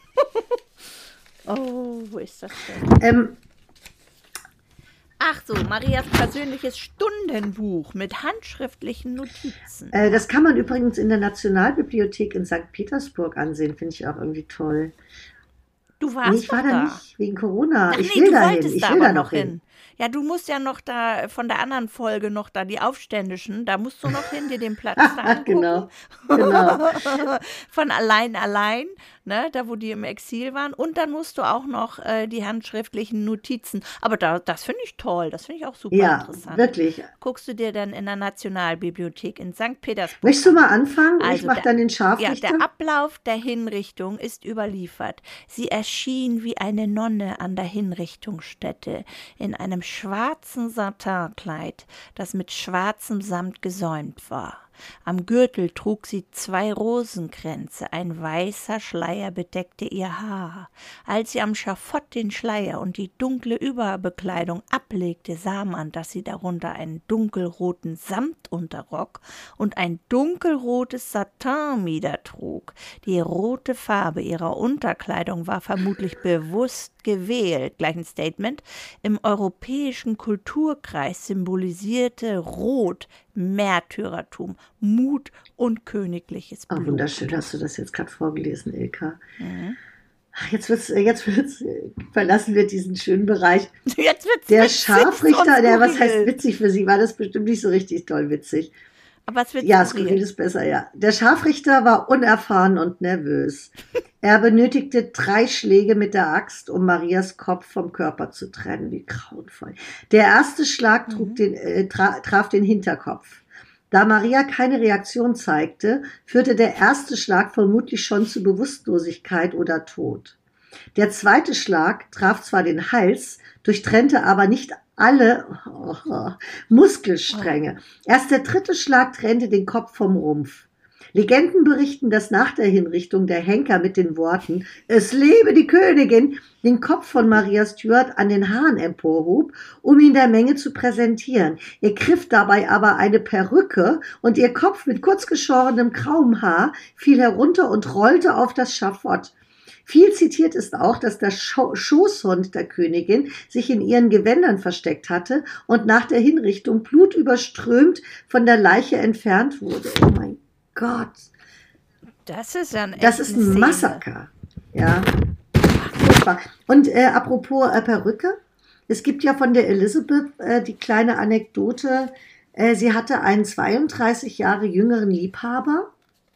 B: Oh, wo ist das denn?
C: Ähm,
B: Ach so, Marias persönliches Stundenbuch mit handschriftlichen Notizen.
C: äh, das kann man übrigens in der Nationalbibliothek in Sankt Petersburg ansehen. Finde ich auch irgendwie toll.
B: Du warst
C: Nee, ich war
B: doch
C: da
B: da.
C: nicht, wegen Corona.
B: Ach
C: ich
B: nee,
C: will
B: du
C: da hin.
B: wolltest
C: Ich
B: da
C: will
B: aber
C: da
B: noch
C: noch hin.
B: hin. Ja, du musst ja noch da von der anderen Folge noch da die Aufständischen, da musst du noch hin, dir den Platz da angucken.
C: Genau, genau.
B: Von allein allein, ne, da wo die im Exil waren. Und dann musst du auch noch äh, die handschriftlichen Notizen. Aber da, das finde ich toll, das finde ich auch super
C: Ja,
B: interessant.
C: wirklich.
B: Guckst du dir dann in der Nationalbibliothek in Sankt Petersburg
C: Möchtest du
B: an.
C: mal anfangen? Ich
B: Also
C: mache
B: der,
C: dann den
B: ja,
C: Scharfrichter.
B: der Ablauf der Hinrichtung ist überliefert. Sie erschien wie eine Nonne an der Hinrichtungsstätte in einem schwarzen Satinkleid, das mit schwarzem Samt gesäumt war. Am Gürtel trug sie zwei Rosenkränze, ein weißer Schleier bedeckte ihr Haar. Als sie am Schafott den Schleier und die dunkle Überbekleidung ablegte, sah man, dass sie darunter einen dunkelroten Samtunterrock und ein dunkelrotes Satinmieder trug. Die rote Farbe ihrer Unterkleidung war vermutlich bewusst gewählt, gleich ein Statement. Im europäischen Kulturkreis symbolisierte Rot Märtyrertum, Mut und königliches
C: Ah,
B: Blut.
C: wunderschön, hast du das jetzt gerade vorgelesen, Ilka. Ach, jetzt wird's, jetzt wird's, verlassen wir diesen schönen Bereich.
B: Jetzt wird's
C: Der
B: witzig,
C: Scharfrichter,
B: sonst
C: der, was heißt
B: skurril.
C: witzig für Sie, war das bestimmt nicht so richtig toll witzig.
B: Aber es wird
C: Ja,
B: skurril.
C: skurril ist besser, ja. Der Scharfrichter war unerfahren und nervös. Er benötigte drei Schläge mit der Axt, um Marias Kopf vom Körper zu trennen. Wie grauenvoll. Der erste Schlag trug den, äh, tra traf den Hinterkopf. Da Maria keine Reaktion zeigte, führte der erste Schlag vermutlich schon zu Bewusstlosigkeit oder Tod. Der zweite Schlag traf zwar den Hals, durchtrennte aber nicht alle oh, Muskelstränge. Erst der dritte Schlag trennte den Kopf vom Rumpf. Legenden berichten, dass nach der Hinrichtung der Henker mit den Worten „Es lebe die Königin" den Kopf von Maria Stuart an den Haaren emporhob, um ihn der Menge zu präsentieren. Er griff dabei aber eine Perücke und ihr Kopf mit kurz geschorenem grauem Haar fiel herunter und rollte auf das Schafott. Viel zitiert ist auch, dass der Scho Schoßhund der Königin sich in ihren Gewändern versteckt hatte und nach der Hinrichtung blutüberströmt von der Leiche entfernt wurde. Oh mein Gott.
B: Das ist ja ein
C: Das ist ein
B: Szene.
C: Massaker. Ja. Furchtbar. Und äh, apropos äh, Perücke, es gibt ja von der Elizabeth äh, die kleine Anekdote, äh, sie hatte einen zweiunddreißig Jahre jüngeren Liebhaber.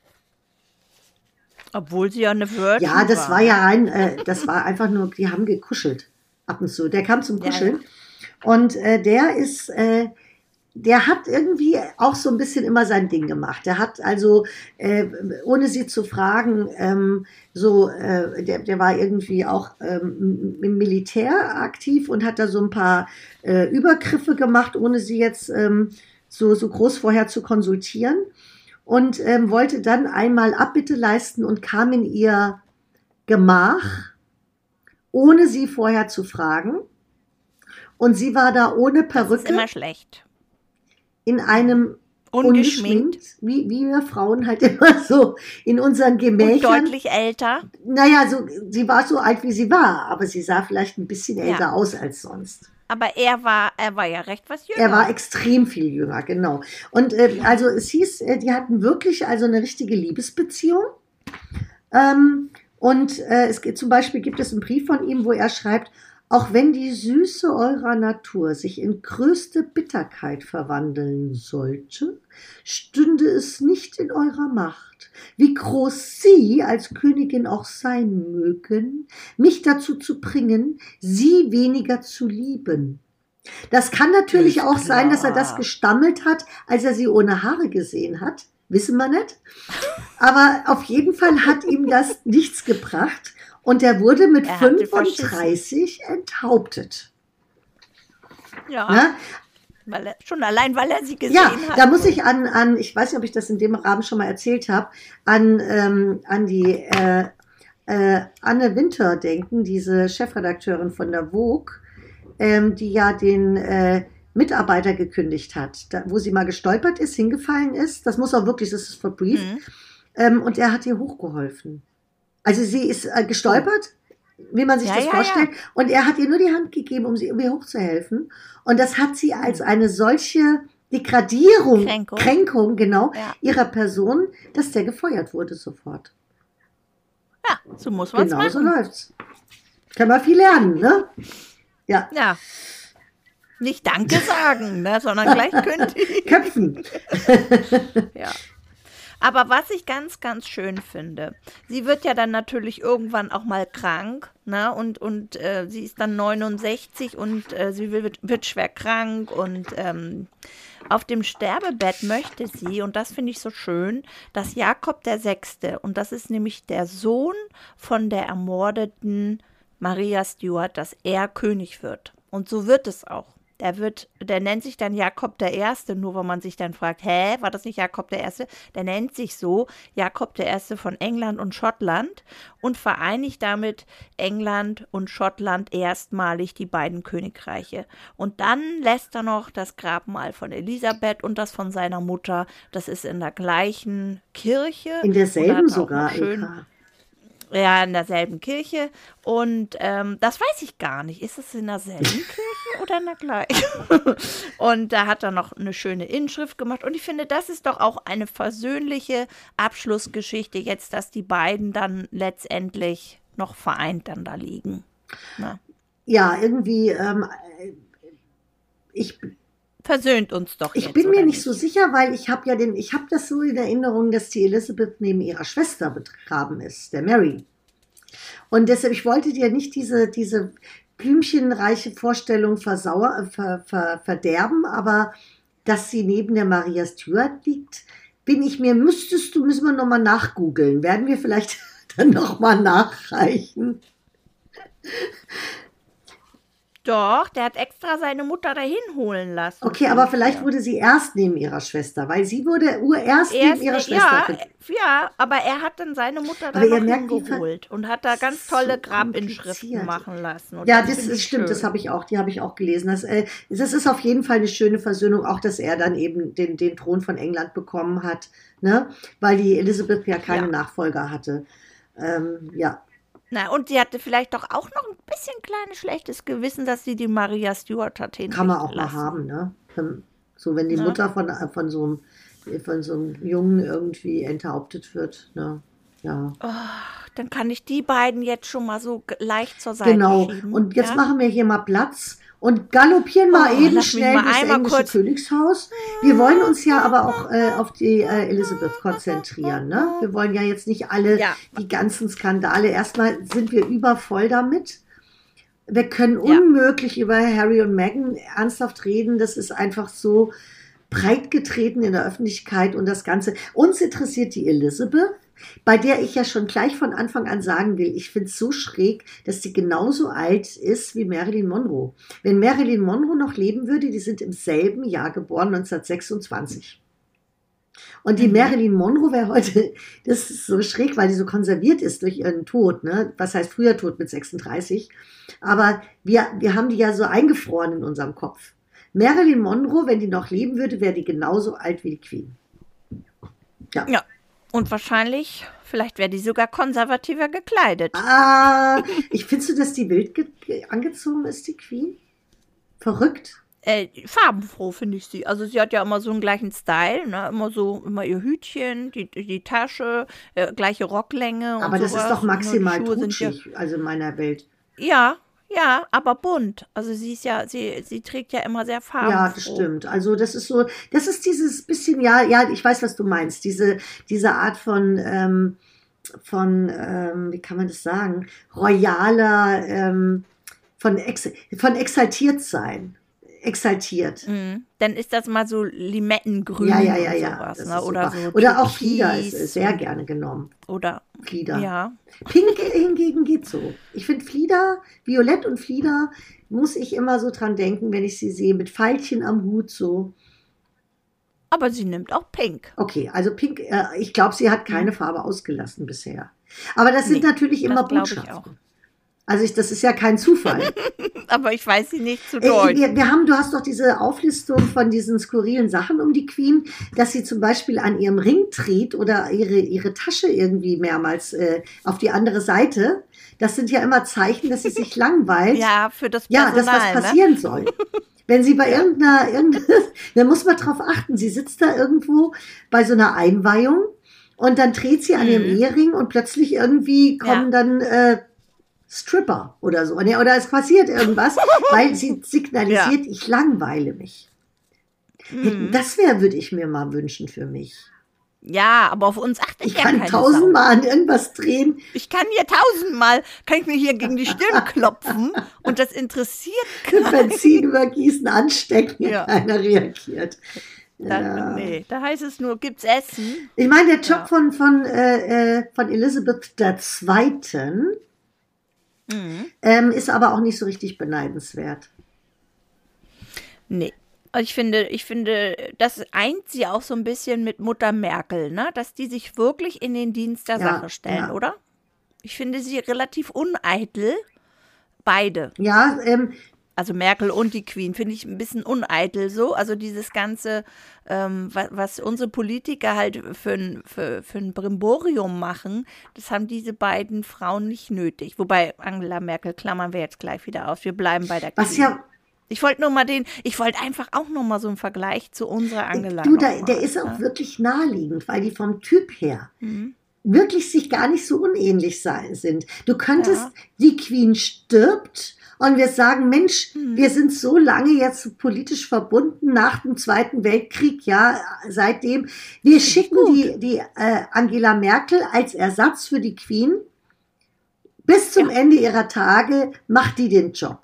B: Obwohl sie ja eine Virgin
C: Ja, das
B: war.
C: war ja rein, äh, das war einfach nur, die haben gekuschelt ab und zu. Der kam zum
B: Ja,
C: Kuscheln. Und äh, der ist, äh, der hat irgendwie auch so ein bisschen immer sein Ding gemacht. Der hat also, äh, ohne sie zu fragen, ähm, so, äh, der, der war irgendwie auch ähm, im Militär aktiv und hat da so ein paar äh, Übergriffe gemacht, ohne sie jetzt ähm, so, so groß vorher zu konsultieren. Und ähm, wollte dann einmal Abbitte leisten und kam in ihr Gemach, ohne sie vorher zu fragen. Und sie war da ohne
B: Das ist
C: Perücke
B: immer schlecht.
C: in einem
B: Ungeschminkt
C: ungeschminkt, wie, wie wir Frauen halt immer so in unseren
B: und
C: Gemächern.
B: deutlich älter.
C: Naja, so, sie war so alt, wie sie war, aber sie sah vielleicht ein bisschen
B: Ja.
C: älter aus als sonst.
B: Aber er war, er war ja recht was jünger.
C: Er war extrem viel jünger, genau. Und äh, also es hieß, äh, die hatten wirklich also eine richtige Liebesbeziehung. Ähm, und äh, es gibt, zum Beispiel gibt es einen Brief von ihm, wo er schreibt: Auch wenn die Süße eurer Natur sich in größte Bitterkeit verwandeln sollte, stünde es nicht in eurer Macht, wie groß Sie als Königin auch sein mögen, mich dazu zu bringen, Sie weniger zu lieben. Das kann natürlich
B: Ist
C: auch sein, dass er das
B: klar.
C: gestammelt hat, als er sie ohne Haare gesehen hat. Wissen wir nicht. Aber auf jeden Fall hat ihm das nichts gebracht. Und er wurde mit
B: Er hatte
C: fünfunddreißig enthauptet.
B: Ja,
C: Ne?
B: weil er, schon allein, weil er sie gesehen
C: Ja,
B: hat.
C: da muss ich an, an, ich weiß nicht, ob ich das in dem Rahmen schon mal erzählt habe, an, ähm, an die äh, äh, Anne Winter denken, diese Chefredakteurin von der Vogue, ähm, die ja den äh, Mitarbeiter gekündigt hat, da, wo sie mal gestolpert ist, hingefallen ist. Das muss auch wirklich, das ist verbrieft.
B: Mhm.
C: Ähm, und er hat ihr hochgeholfen. Also sie ist äh, gestolpert, wie man sich
B: Ja,
C: das
B: ja,
C: vorstellt. Und er hat ihr nur die Hand gegeben, um sie irgendwie hochzuhelfen. Und das hat sie als eine solche Degradierung,
B: Kränkung.
C: Kränkung, genau,
B: Ja.
C: ihrer Person, dass der gefeuert wurde sofort.
B: Ja, so muss man es
C: Genau so
B: machen.
C: läuft's. Kann man viel lernen, ne? Ja.
B: Ja, Nicht Danke sagen, ne, sondern gleich kündigen.
C: Köpfen.
B: Ja. Aber was ich ganz, ganz schön finde, sie wird ja dann natürlich irgendwann auch mal krank, ne? Und, und äh, sie ist dann neunundsechzig und äh, sie wird, wird schwer krank und ähm, auf dem Sterbebett möchte sie, und das finde ich so schön, dass Jakob der Sechste, und das ist nämlich der Sohn von der ermordeten Maria Stuart, dass er König wird. Und so wird es auch. Der wird, der nennt sich dann Jakob der Erste, nur wenn man sich dann fragt, hä, war das nicht Jakob der Erste? Der nennt sich so Jakob der Erste von England und Schottland und vereinigt damit England und Schottland erstmalig die beiden Königreiche. Und dann lässt er noch das Grabmal von Elisabeth und das von seiner Mutter, das ist in der gleichen Kirche.
C: In derselben sogar, Ilka.
B: Ja, in derselben Kirche. Und ähm, das weiß ich gar nicht. Ist es in derselben Kirche oder in der gleichen? Und da hat er noch eine schöne Inschrift gemacht. Und ich finde, das ist doch auch eine versöhnliche Abschlussgeschichte jetzt, dass die beiden dann letztendlich noch vereint dann da liegen. Na.
C: Ja, irgendwie, ähm, ich...
B: Versöhnt uns doch
C: Ich
B: jetzt,
C: bin mir nicht
B: nicht
C: so sicher, weil ich habe ja den, ich habe das so in Erinnerung, dass die Elisabeth neben ihrer Schwester begraben ist, der Mary. Und deshalb, ich wollte dir nicht diese, diese blümchenreiche Vorstellung versauer, ver, ver, verderben, aber dass sie neben der Maria Stuart liegt, bin ich mir, müsstest du, müssen wir nochmal nachgoogeln. Werden wir vielleicht dann nochmal nachreichen?
B: Doch, der hat extra seine Mutter dahin holen lassen.
C: Okay, aber vielleicht wurde sie erst neben ihrer Schwester, weil sie wurde urerst neben ihrer Schwester.
B: Ja, ja, aber er hat dann seine Mutter da
C: noch
B: merkt, hingeholt und hat da ganz tolle
C: so
B: Grabinschriften machen lassen. Und
C: ja,
B: das,
C: das ist, stimmt,
B: schön.
C: das habe ich auch, die habe ich auch gelesen. Das, äh, das ist auf jeden Fall eine schöne Versöhnung, auch dass er dann eben den, den Thron von England bekommen hat, ne? Weil die Elisabeth ja keine ja. Nachfolger hatte. Ähm, ja.
B: Na, und sie hatte vielleicht doch auch noch ein bisschen kleines schlechtes Gewissen, dass sie die Maria Stuart hat hinrichten
C: Kann man auch
B: lassen.
C: mal haben, ne? So, wenn die
B: ja.
C: Mutter von, von, so einem, von so einem Jungen irgendwie enthauptet wird, ne? Ja.
B: Oh, dann kann ich die beiden jetzt schon mal so leicht zur Seite
C: genau.
B: schieben.
C: Genau, und jetzt
B: ja?
C: machen wir hier mal Platz und galoppieren mal
B: oh,
C: eben schnell
B: mal
C: das englische
B: kurz.
C: Königshaus. Wir wollen uns ja aber auch äh, auf die äh, Elisabeth konzentrieren. Ne? Wir wollen ja jetzt nicht alle ja. die ganzen Skandale. Erstmal sind wir übervoll damit. Wir können ja. unmöglich über Harry und Meghan ernsthaft reden. Das ist einfach so breit getreten in der Öffentlichkeit und das Ganze. Uns interessiert die Elisabeth, bei der ich ja schon gleich von Anfang an sagen will, ich finde es so schräg, dass sie genauso alt ist wie Marilyn Monroe. Wenn Marilyn Monroe noch leben würde, die sind im selben Jahr geboren, neunzehnhundertsechsundzwanzig. Und die mhm. Marilyn Monroe wäre heute, das ist so schräg, weil die so konserviert ist durch ihren Tod, ne? Was heißt früher Tod mit sechsunddreißig. Aber wir, wir haben die ja so eingefroren in unserem Kopf. Marilyn Monroe, wenn die noch leben würde, wäre die genauso alt wie die Queen.
B: Ja. ja. Und wahrscheinlich, vielleicht wäre die sogar konservativer gekleidet.
C: Ah, ich findest du, dass die wild ge- angezogen ist, die Queen? Verrückt?
B: Äh, farbenfroh finde ich sie. Also sie hat ja immer so einen gleichen Style, ne? Immer so, immer ihr Hütchen, die, die Tasche, äh, gleiche Rocklänge.
C: Aber
B: und
C: das
B: sowas.
C: ist doch maximal
B: trutschig,
C: ja, also in meiner Welt.
B: Ja, ja, aber bunt. Also sie ist ja, sie, sie trägt ja immer sehr farbenfroh.
C: Ja, das stimmt. Also das ist so, das ist dieses bisschen, ja, ja, ich weiß, was du meinst. Diese, diese Art von, ähm, von, ähm, wie kann man das sagen, royaler, ähm, von, ex, von exaltiert sein. Exaltiert.
B: Mhm. Dann ist das mal so Limettengrün
C: ja, ja, ja, ja.
B: Sowas, ne? Oder, so
C: oder auch Flieder ist, ist sehr gerne genommen.
B: Oder
C: Flieder.
B: Ja.
C: Pink hingegen geht so. Ich finde Flieder, Violett und Flieder, muss ich immer so dran denken, wenn ich sie sehe, mit Pfeilchen am Hut so.
B: Aber sie nimmt auch Pink.
C: Okay, also Pink, äh, ich glaube, sie hat keine Farbe ausgelassen bisher. Aber das sind
B: nee,
C: natürlich immer Botschaften. Also ich, das ist ja kein Zufall.
B: Aber ich weiß sie nicht zu deuten.
C: Wir, wir haben, du hast doch diese Auflistung von diesen skurrilen Sachen um die Queen, dass sie zum Beispiel an ihrem Ring dreht oder ihre, ihre Tasche irgendwie mehrmals äh, auf die andere Seite. Das sind ja immer Zeichen, dass sie sich langweilt.
B: Ja, für das Personal,
C: ja, dass was passieren ne? soll. Wenn sie bei irgendeiner, irgendeiner, dann muss man drauf achten, sie sitzt da irgendwo bei so einer Einweihung und dann dreht sie an ihrem mhm. Ehering und plötzlich irgendwie kommen ja. dann... Äh, Stripper oder so. Oder es passiert irgendwas, weil sie signalisiert, ja. ich langweile mich. Mhm. Das wäre, würde ich mir mal wünschen für mich.
B: Ja, aber auf uns achtet
C: ich
B: ja
C: keine
B: keine
C: tausendmal an irgendwas drehen.
B: Ich kann hier tausendmal, kann ich mir hier gegen die Stirn klopfen und das interessiert keinen.
C: Benzin übergießen, anstecken, ja. keiner reagiert.
B: Da, ja. Nee, da heißt es nur, gibt's Essen?
C: Ich meine, der Job ja. von, von, äh, von Elisabeth der Zweiten mhm. ähm, ist aber auch nicht so richtig beneidenswert.
B: Nee. Ich finde, ich finde, das eint sie auch so ein bisschen mit Mutter Merkel, ne? Dass die sich wirklich in den Dienst der ja, Sache stellen, ja. oder? Ich finde sie relativ uneitel, beide.
C: Ja, ähm.
B: Also Merkel und die Queen finde ich ein bisschen uneitel so. Also dieses ganze, ähm, was, was unsere Politiker halt für ein, für, für ein Brimborium machen, das haben diese beiden Frauen nicht nötig. Wobei Angela Merkel klammern wir jetzt gleich wieder aus. Wir bleiben bei der Queen.
C: Was ja
B: Ich wollte nur mal den, ich wollte einfach auch noch mal so einen Vergleich zu unserer Angela.
C: Du, da,
B: mal,
C: der ist auch
B: ja?
C: wirklich naheliegend, weil die vom Typ her mhm. wirklich sich gar nicht so unähnlich sein, sind. Du könntest, ja. die Queen stirbt und wir sagen, Mensch, mhm. wir sind so lange jetzt politisch verbunden nach dem Zweiten Weltkrieg, ja, seitdem. Wir schicken die, die äh, Angela Merkel als Ersatz für die Queen. Bis zum ja. Ende ihrer Tage macht die den Job.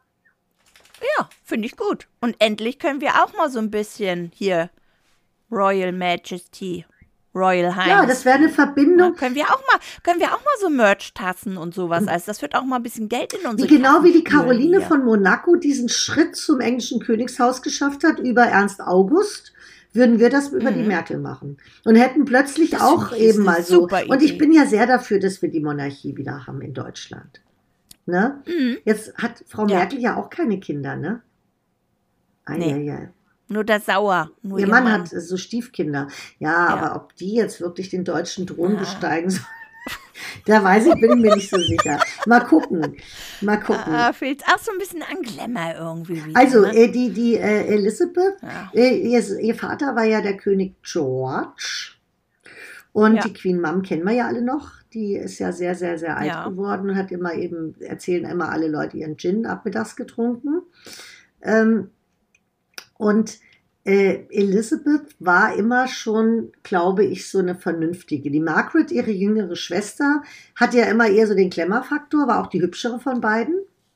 B: Ja, finde ich gut. Und endlich können wir auch mal so ein bisschen hier Royal Majesty, Royal Highness.
C: Ja, das wäre eine Verbindung.
B: Ja, können wir auch mal, können wir auch mal so Merch-Tassen und sowas. Also das wird auch mal ein bisschen Geld in unsere
C: wie Genau
B: Tassen
C: wie die Caroline
B: hier.
C: von Monaco diesen Schritt zum englischen Königshaus geschafft hat über Ernst August, würden wir das über mhm. die Merkel machen. Und hätten plötzlich das auch eben mal so. Und ich bin ja sehr dafür, dass wir die Monarchie wieder haben in Deutschland. Ne? Mhm. Jetzt hat Frau ja. Merkel ja auch keine Kinder, ne? Ah,
B: nee.
C: ja, ja.
B: Nur der Sauer. Nur
C: ihr Mann, Mann hat so Stiefkinder. Ja, ja, aber ob die jetzt wirklich den deutschen Thron ja. besteigen sollen, da weiß ich, bin ich mir nicht so sicher. Mal gucken. Mal gucken.
B: Ah, fehlt auch so ein bisschen an Glamour irgendwie. Wieder,
C: also,
B: ne?
C: äh, die, die äh, Elisabeth,
B: ja.
C: äh, ihr, ihr Vater war ja der König George. Und
B: ja.
C: die Queen Mum kennen wir ja alle noch. Die ist ja sehr, sehr, sehr alt ja. geworden und hat immer eben, erzählen immer alle Leute ihren Gin abmittags getrunken. Ähm, und äh, Elisabeth war immer schon, glaube ich, so eine vernünftige. Die Margaret, ihre jüngere Schwester, hatte ja immer eher so den Glamour-Faktor, war auch die hübschere von beiden.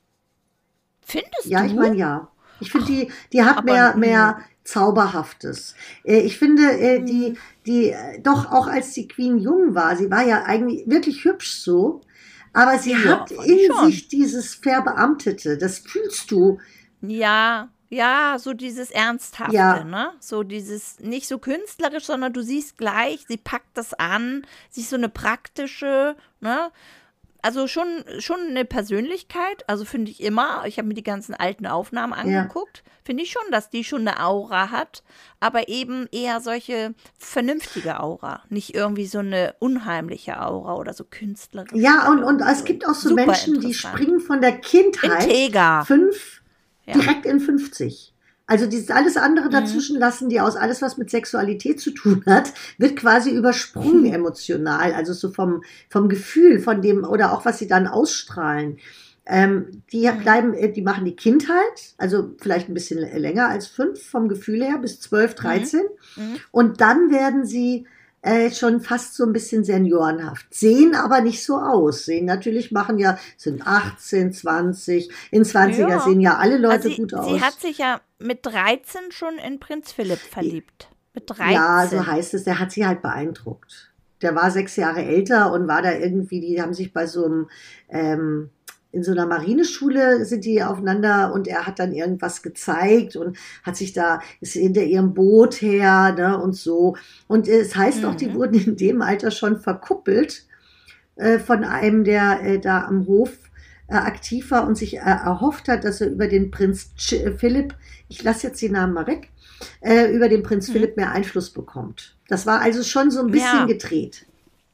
B: Findest
C: ja,
B: du?
C: Ja, ich meine, ja. Ich finde, die, die hat Aber, mehr, mehr Zauberhaftes. Äh, ich finde, äh, die, die, äh, doch auch als die Queen jung war, sie war ja eigentlich wirklich hübsch so, aber sie ja, hat in schon. sich dieses Verbeamtete, das fühlst du.
B: Ja, ja, so dieses Ernsthafte, ja. ne? So dieses, nicht so künstlerisch, sondern du siehst gleich, sie packt das an, sie ist so eine praktische, ne? Also schon, schon eine Persönlichkeit, also finde ich immer, ich habe mir die ganzen alten Aufnahmen angeguckt, ja. finde ich schon, dass die schon eine Aura hat, aber eben eher solche vernünftige Aura, nicht irgendwie so eine unheimliche Aura oder so künstlerisch.
C: Ja, und, und es gibt auch so Menschen, die springen von der Kindheit
B: Integer.
C: fünf ja. direkt in fünfzig. Also dieses alles andere dazwischen lassen, die aus alles, was mit Sexualität zu tun hat, wird quasi übersprungen emotional, also so vom, vom Gefühl, von dem, oder auch was sie dann ausstrahlen. Ähm, die bleiben, die machen die Kindheit, also vielleicht ein bisschen länger als fünf vom Gefühl her, bis zwölf, dreizehn. Mhm. Und dann werden sie äh, schon fast so ein bisschen seniorenhaft, sehen aber nicht so aus. Sehen natürlich, machen ja, sind achtzehn, zwanzig, in zwanziger ja. sehen ja alle Leute
B: also sie,
C: gut aus.
B: Sie hat sich ja mit dreizehn schon in Prinz Philipp verliebt. Mit dreizehn.
C: Ja, so heißt es, der hat sie halt beeindruckt. Der war sechs Jahre älter und war da irgendwie, die haben sich bei so einem, ähm, in so einer Marineschule sind die aufeinander und er hat dann irgendwas gezeigt und hat sich da, ist hinter ihrem Boot her, ne, und so. Und es heißt mhm. auch, die wurden in dem Alter schon verkuppelt äh, von einem, der äh, da am Hof äh, aktiv war und sich äh, erhofft hat, dass er über den Prinz Ch- Philipp, ich lasse jetzt den Namen mal weg, äh, über den Prinz mhm. Philipp mehr Einfluss bekommt. Das war also schon so ein bisschen ja. gedreht.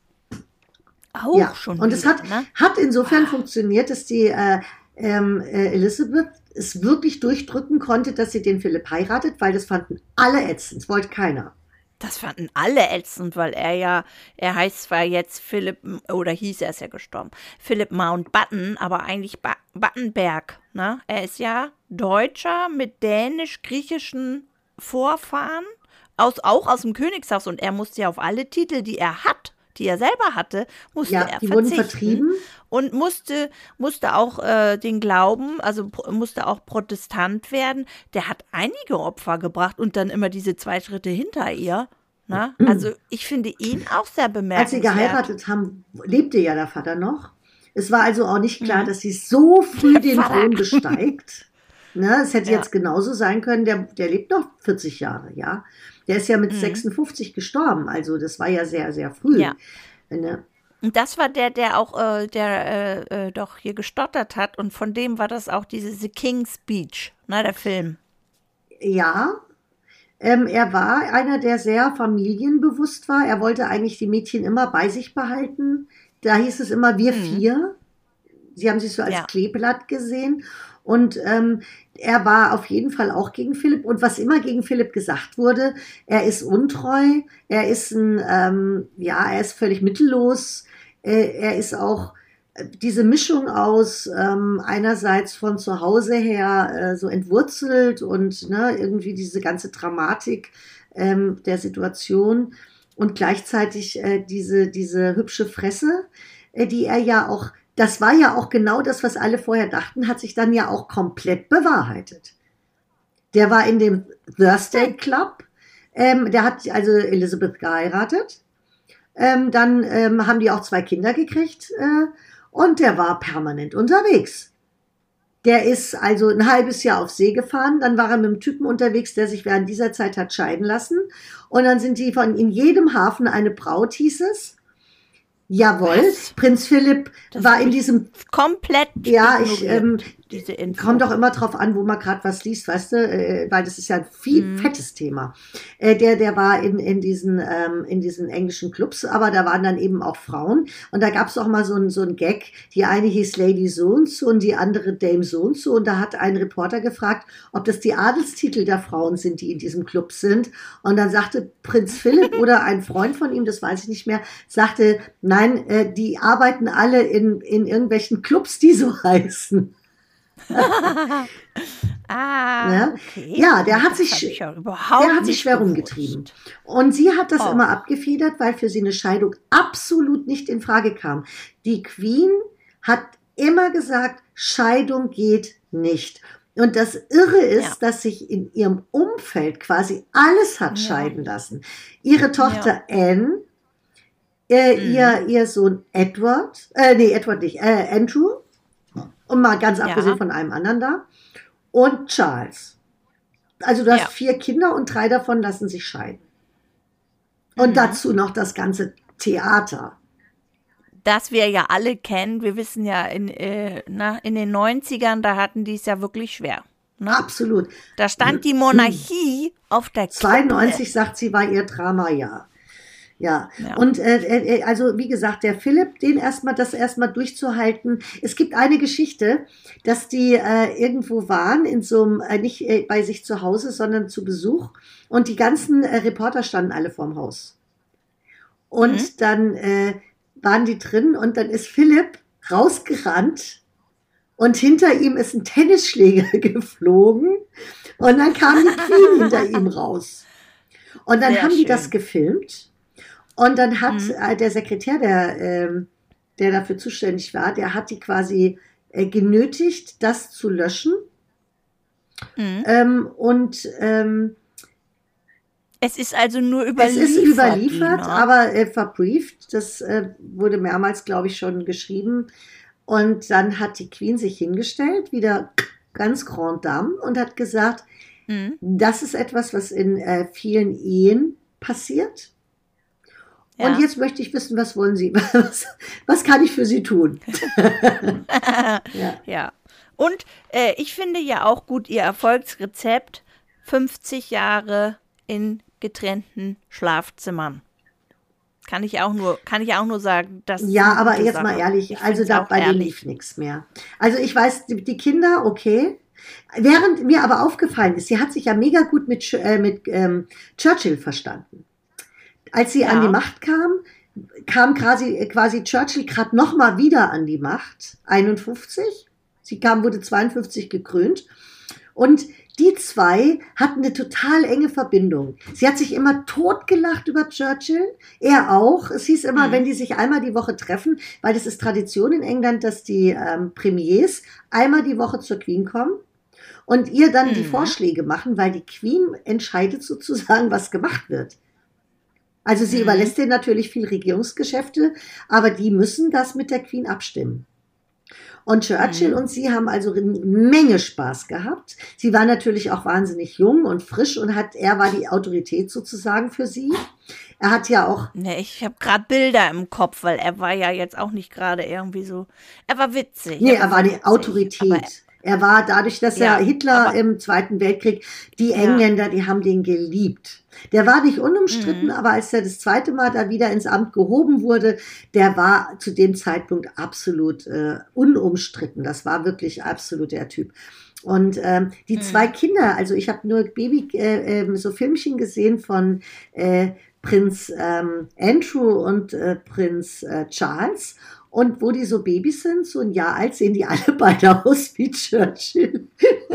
B: Auch ja. schon.
C: Und es
B: wieder,
C: hat,
B: ne?
C: hat insofern
B: ah.
C: funktioniert, dass die äh, ähm, äh, Elisabeth es wirklich durchdrücken konnte, dass sie den Philipp heiratet, weil das fanden alle ätzend, das wollte keiner.
B: Das fanden alle ätzend, weil er ja, er heißt zwar jetzt Philipp, oder hieß er, ist ja gestorben, Philipp Mountbatten, aber eigentlich ba- Battenberg, ne? Er ist ja Deutscher mit dänisch-griechischen Vorfahren, aus, auch aus dem Königshaus, und er musste ja auf alle Titel, die er hat, die er selber hatte, musste
C: Ja,
B: er
C: die wurden
B: verzichten
C: vertrieben.
B: und musste, musste auch äh, den Glauben, also pro- musste auch Protestant werden. Der hat einige Opfer gebracht und dann immer diese zwei Schritte hinter ihr. Na? Also ich finde ihn auch sehr
C: Als sie
B: bemerkenswert.
C: geheiratet haben, lebte ja der Vater noch. Es war also auch nicht klar, dass sie so früh
B: Der
C: den
B: Vater.
C: Thron besteigt. Ne, es hätte
B: Ja.
C: jetzt genauso sein können, der, der lebt noch vierzig Jahre, ja. Der ist ja mit sechsundfünfzig gestorben, also das war ja sehr, sehr früh.
B: Ja.
C: Ne?
B: Und das war der, der auch, äh, der äh, äh, doch hier gestottert hat, und von dem war das auch diese The King's Speech, ne, der Film.
C: Ja, ähm, er war einer, der sehr familienbewusst war. Er wollte eigentlich die Mädchen immer bei sich behalten. Da hieß es immer, wir vier. Sie haben sich so als
B: Ja.
C: Kleeblatt gesehen. Und ähm, er war auf jeden Fall auch gegen Philipp. Und was immer gegen Philipp gesagt wurde, er ist untreu, er ist ein, ähm, ja, er ist völlig mittellos, äh, er ist auch äh, diese Mischung aus ähm, einerseits von zu Hause her äh, so entwurzelt und ne, irgendwie diese ganze Dramatik ähm, der Situation und gleichzeitig äh, diese, diese hübsche Fresse, äh, die er ja auch, das war ja auch genau das, was alle vorher dachten, hat sich dann ja auch komplett bewahrheitet. Der war in dem Thursday Club, ähm, der hat also Elizabeth geheiratet, ähm, dann ähm, haben die auch zwei Kinder gekriegt äh, und der war permanent unterwegs. Der ist also ein halbes Jahr auf See gefahren, dann war er mit einem Typen unterwegs, der sich während dieser Zeit hat scheiden lassen, und dann sind die von in jedem Hafen eine Braut, hieß es. Jawohl,
B: Was?
C: Prinz Philipp
B: Das
C: war
B: hab
C: in
B: ich
C: diesem,
B: Komplett
C: ja, ich,
B: ignoriert,
C: ähm,
B: diese Info.
C: kommt doch immer drauf an, wo man gerade was liest, weißt du, äh, weil das ist ja ein viel
B: Mhm.
C: fettes Thema. Äh, der, der war in, in diesen, ähm, in diesen englischen Clubs, aber da waren dann eben auch Frauen, und da gab es auch mal so ein, so ein Gag, die eine hieß Lady so und so und die andere Dame so und so, und da hat ein Reporter gefragt, ob das die Adelstitel der Frauen sind, die in diesem Club sind, und dann sagte Prinz Philipp oder ein Freund von ihm, das weiß ich nicht mehr, sagte, nein, äh, die arbeiten alle in, in irgendwelchen Clubs, die so heißen.
B: Ah,
C: Ne?
B: okay.
C: Ja, der hat
B: Das
C: sich,
B: hab ich ja überhaupt
C: der hat sich
B: nicht
C: schwer
B: gewusst.
C: rumgetrieben. Und sie hat das
B: Oh.
C: immer abgefedert, weil für sie eine Scheidung absolut nicht in Frage kam. Die Queen hat immer gesagt, Scheidung geht nicht. Und das Irre ist,
B: Ja.
C: dass sich in ihrem Umfeld quasi alles hat
B: Ja.
C: scheiden lassen. Ihre Tochter Anne, äh,
B: Mhm.
C: ihr, ihr Sohn Edward, äh, nee, Edward nicht, äh, Andrew, und mal ganz abgesehen
B: Ja.
C: von einem anderen da, und Charles. Also du hast
B: Ja.
C: vier Kinder und drei davon lassen sich scheiden. Und
B: Mhm.
C: dazu noch das ganze Theater.
B: Das wir ja alle kennen, wir wissen ja, in, äh, na, in den neunzigern, da hatten die es ja wirklich schwer. Ne?
C: Absolut.
B: Da stand die Monarchie auf der Kippe.
C: zweiundneunzig, sagt sie, war ihr Dramajahr. Ja,
B: Ja.
C: und äh, äh, also wie gesagt, der Philipp, den erstmal, das erstmal durchzuhalten. Es gibt eine Geschichte, dass die äh, irgendwo waren, in so einem, äh, nicht äh, bei sich zu Hause, sondern zu Besuch, und die ganzen äh, Reporter standen alle vorm Haus. Und
B: Mhm.
C: dann äh, waren die drin, und dann ist Philipp rausgerannt, und hinter ihm ist ein Tennisschläger geflogen, und dann kam die Queen hinter ihm raus. Und dann
B: Sehr
C: haben die
B: schön.
C: das gefilmt. Und dann hat
B: Mhm.
C: äh, der Sekretär, der, ähm, der dafür zuständig war, der hat die quasi äh, genötigt, das zu löschen.
B: Mhm.
C: Ähm, und ähm,
B: Es ist also nur
C: es
B: überliefert.
C: ist überliefert,
B: Dina.
C: aber äh, verbrieft. Das äh, wurde mehrmals, glaube ich, schon geschrieben. Und dann hat die Queen sich hingestellt, wieder ganz Grand Dame, und hat gesagt,
B: Mhm.
C: das ist etwas, was in äh, vielen Ehen passiert.
B: Ja.
C: Und jetzt möchte ich wissen, was wollen Sie? Was, was kann ich für Sie tun? Ja.
B: Ja. Und äh, ich finde ja auch gut ihr Erfolgsrezept: fünfzig Jahre in getrennten Schlafzimmern. Kann ich auch nur, kann ich auch nur sagen, das ist
C: Ja,
B: eine
C: aber
B: gute
C: jetzt
B: Sache.
C: mal ehrlich,
B: Ich
C: also
B: find's
C: da
B: auch
C: bei denen
B: ehrlich.
C: lief nichts mehr. Also ich weiß, die, die Kinder, okay. Während mir aber aufgefallen ist, sie hat sich ja mega gut mit, Ch- äh, mit ähm, Churchill verstanden. als sie
B: Ja.
C: an die Macht kam, kam quasi, quasi Churchill gerade nochmal wieder an die Macht, einundfünfzig. Sie kam, wurde zweiundfünfzig gekrönt. Und die zwei hatten eine total enge Verbindung. Sie hat sich immer totgelacht über Churchill, er auch. Es hieß immer,
B: Mhm.
C: wenn die sich einmal die Woche treffen, weil das ist Tradition in England, dass die ähm, Premiers einmal die Woche zur Queen kommen und ihr dann die
B: Mhm.
C: Vorschläge machen, weil die Queen entscheidet sozusagen, was gemacht wird. Also sie
B: Mhm.
C: überlässt denen natürlich viel Regierungsgeschäfte, aber die müssen das mit der Queen abstimmen. Und Churchill
B: Mhm.
C: und sie haben also eine Menge Spaß gehabt. Sie war natürlich auch wahnsinnig jung und frisch und hat, er war die Autorität sozusagen für sie. Er hat ja auch,
B: Ne, ich habe gerade Bilder im Kopf, weil er war ja jetzt auch nicht gerade irgendwie so. Er war witzig.
C: nee, er war die
B: witzig,
C: Autorität.
B: aber-
C: Er war dadurch, dass
B: Ja,
C: er Hitler
B: aber-
C: im Zweiten Weltkrieg, die
B: Ja.
C: Engländer, die haben den geliebt. Der war nicht unumstritten,
B: Mhm.
C: aber als er das zweite Mal da wieder ins Amt gehoben wurde, der war zu dem Zeitpunkt absolut äh, unumstritten. Das war wirklich absolut der Typ. Und ähm, die
B: Mhm.
C: zwei Kinder, also ich habe nur Baby, äh, ähm, so Filmchen gesehen von äh, Prinz ähm, Andrew und äh, Prinz äh, Charles. Und wo die so Babys sind, so ein Jahr alt, sehen die alle beide aus wie Churchill.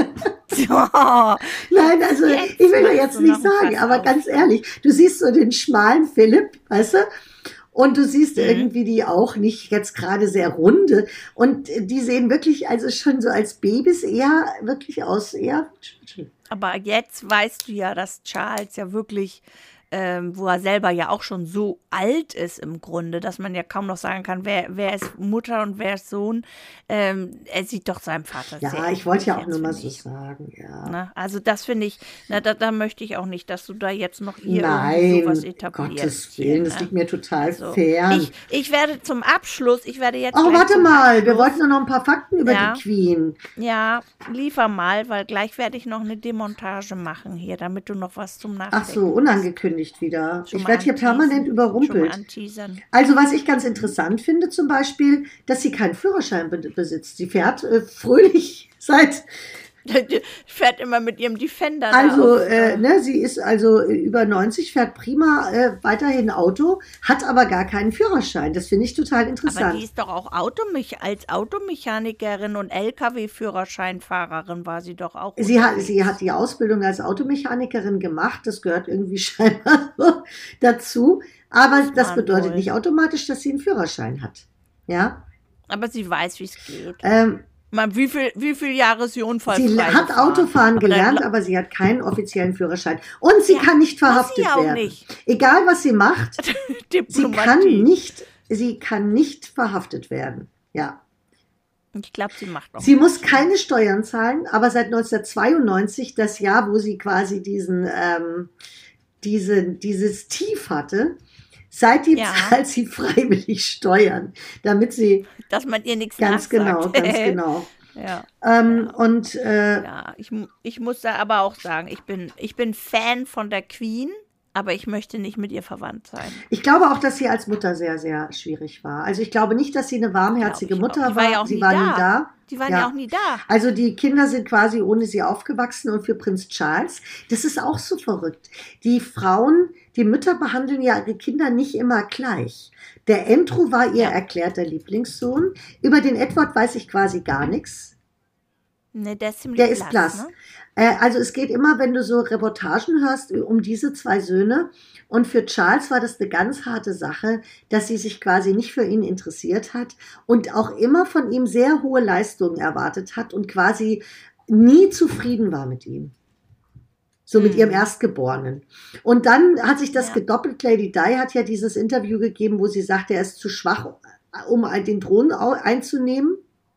B: Oh,
C: Nein, also
B: Jetzt
C: ich will ja
B: machst
C: jetzt
B: du
C: nicht
B: noch ein
C: sagen,
B: Fass
C: aber
B: auf.
C: ganz ehrlich, du siehst so den schmalen Philipp, weißt du? Und du siehst
B: Mhm.
C: irgendwie die auch nicht jetzt gerade sehr runde. Und die sehen wirklich, also schon so als Babys eher wirklich aus, eher Churchill.
B: aber jetzt weißt du ja, dass Charles ja wirklich, ähm, wo er selber ja auch schon so alt ist im Grunde, dass man ja kaum noch sagen kann, wer, wer ist Mutter und wer ist Sohn. Ähm, er sieht doch seinem Vater sehr
C: Ja, ich wollte ja auch
B: ähnlich
C: nur
B: jetzt,
C: mal
B: finde
C: so
B: ich.
C: sagen, ja.
B: Ne? Also das finde ich, na, da, da möchte ich auch nicht, dass du da jetzt noch hier irgendwie
C: Nein,
B: sowas etablierst.
C: Gottes
B: hier,
C: Willen, das
B: ne?
C: liegt mir total
B: Also,
C: fern.
B: ich, ich werde zum Abschluss, ich werde jetzt
C: Oh,
B: gleich
C: warte
B: zum
C: mal, wir
B: Abschluss,
C: wollten doch noch ein paar Fakten über
B: Ja.
C: die Queen.
B: ja, liefer mal, weil gleich werde ich noch eine Demontage machen hier, damit du noch was zum Nachdenken
C: Ach so, unangekündigt wieder.
B: Schon
C: Ich
B: mal
C: werde hier
B: anteasen.
C: permanent
B: Schon mal
C: überrumpelt.
B: anteasern.
C: Also was ich ganz interessant finde zum Beispiel, dass sie keinen Führerschein be besitzt. Sie fährt äh, fröhlich seit,
B: Die fährt immer mit ihrem Defender
C: also
B: da auf,
C: äh, ne, sie ist also äh, über neunzig, fährt prima äh, weiterhin Auto, hat aber gar keinen Führerschein. Das finde ich total
B: aber
C: interessant.
B: die ist doch auch Automech als Automechanikerin und L K W-Führerscheinfahrerin war sie doch auch.
C: Sie hat,
B: unterwegs.
C: sie hat die Ausbildung als Automechanikerin gemacht, das gehört irgendwie scheinbar so dazu, aber das
B: man
C: bedeutet
B: wohl.
C: nicht automatisch, dass sie einen Führerschein hat. Ja,
B: Aber sie weiß, wie es geht.
C: ähm,
B: Man, wie viel, wie viel Jahre ist sie unfallfrei
C: sie hat
B: gefahren?
C: Autofahren
B: Aber dann
C: gelernt,
B: gla-
C: aber sie hat keinen offiziellen Führerschein. Und sie
B: Ja,
C: kann nicht
B: muss sie
C: verhaftet
B: auch
C: werden.
B: nicht.
C: Egal, was sie macht, sie
B: Diplomatie.
C: kann nicht, sie kann nicht verhaftet werden. Ja.
B: Ich glaube, sie macht auch.
C: Sie muss keine Steuern zahlen, aber seit neunzehnhundertzweiundneunzig, das Jahr, wo sie quasi diesen, ähm, diese, dieses Tief hatte, seitdem
B: Ja.
C: zahlt sie freiwillig Steuern, damit sie,
B: Dass man ihr nichts
C: ganz genau,
B: nachsagt.
C: ganz genau.
B: Ja.
C: Ähm, Und äh,
B: Ja, ich, mu- ich muss da aber auch sagen, ich bin, ich bin Fan von der Queen, aber ich möchte nicht mit ihr verwandt sein.
C: ich glaube auch, dass sie als Mutter sehr, sehr schwierig war. Also ich glaube nicht, dass sie eine warmherzige
B: Glaube ich
C: Mutter
B: auch. Die war
C: war.
B: ja auch
C: sie
B: nie
C: war
B: da.
C: nie da.
B: Die waren ja, auch nie da.
C: Also die Kinder sind quasi ohne sie aufgewachsen und für Prinz Charles, das ist auch so verrückt. Die Frauen, die Mütter behandeln ja ihre Kinder nicht immer gleich. Der Andrew war ihr
B: Ja.
C: erklärter Lieblingssohn. Über den Edward weiß ich quasi gar nichts.
B: Ne, der ist ziemlich
C: Der ist
B: blass,
C: blass.
B: ne?
C: Äh, also es geht immer, wenn du so Reportagen hörst, um diese zwei Söhne. Und für Charles war das eine ganz harte Sache, dass sie sich quasi nicht für ihn interessiert hat und auch immer von ihm sehr hohe Leistungen erwartet hat und quasi nie zufrieden war mit ihm. So mit
B: Hm.
C: ihrem Erstgeborenen. Und dann hat sich das
B: Ja.
C: gedoppelt. Lady Di hat ja dieses Interview gegeben, wo sie sagte, er ist zu schwach, um den Thron au- einzunehmen.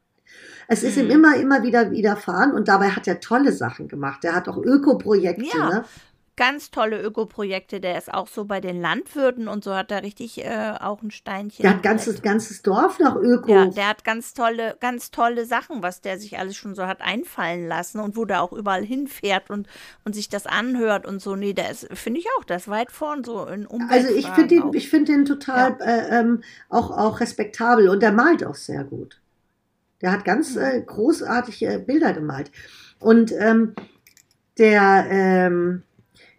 C: Es ist ihm
B: Hm.
C: immer, immer wieder widerfahren und dabei hat er tolle Sachen gemacht. Er hat auch Ökoprojekte.
B: Ja.
C: Ne?
B: Ganz tolle Ökoprojekte. Der ist auch so bei den Landwirten und so hat er richtig äh, auch ein Steinchen.
C: Der hat
B: im
C: ganzes,
B: Brett.
C: ganzes Dorf nach Öko.
B: Ja, der hat ganz tolle, ganz tolle Sachen, was der sich alles schon so hat einfallen lassen und wo der auch überall hinfährt und, und sich das anhört und so. Nee, der ist, finde ich auch, der ist weit vorn so in Umweltfragen.
C: Also ich finde
B: auch.
C: den, ich find den total äh, ähm, auch, auch respektabel und der malt auch sehr gut. Der hat ganz äh, großartige Bilder gemalt. Und ähm, der, ähm,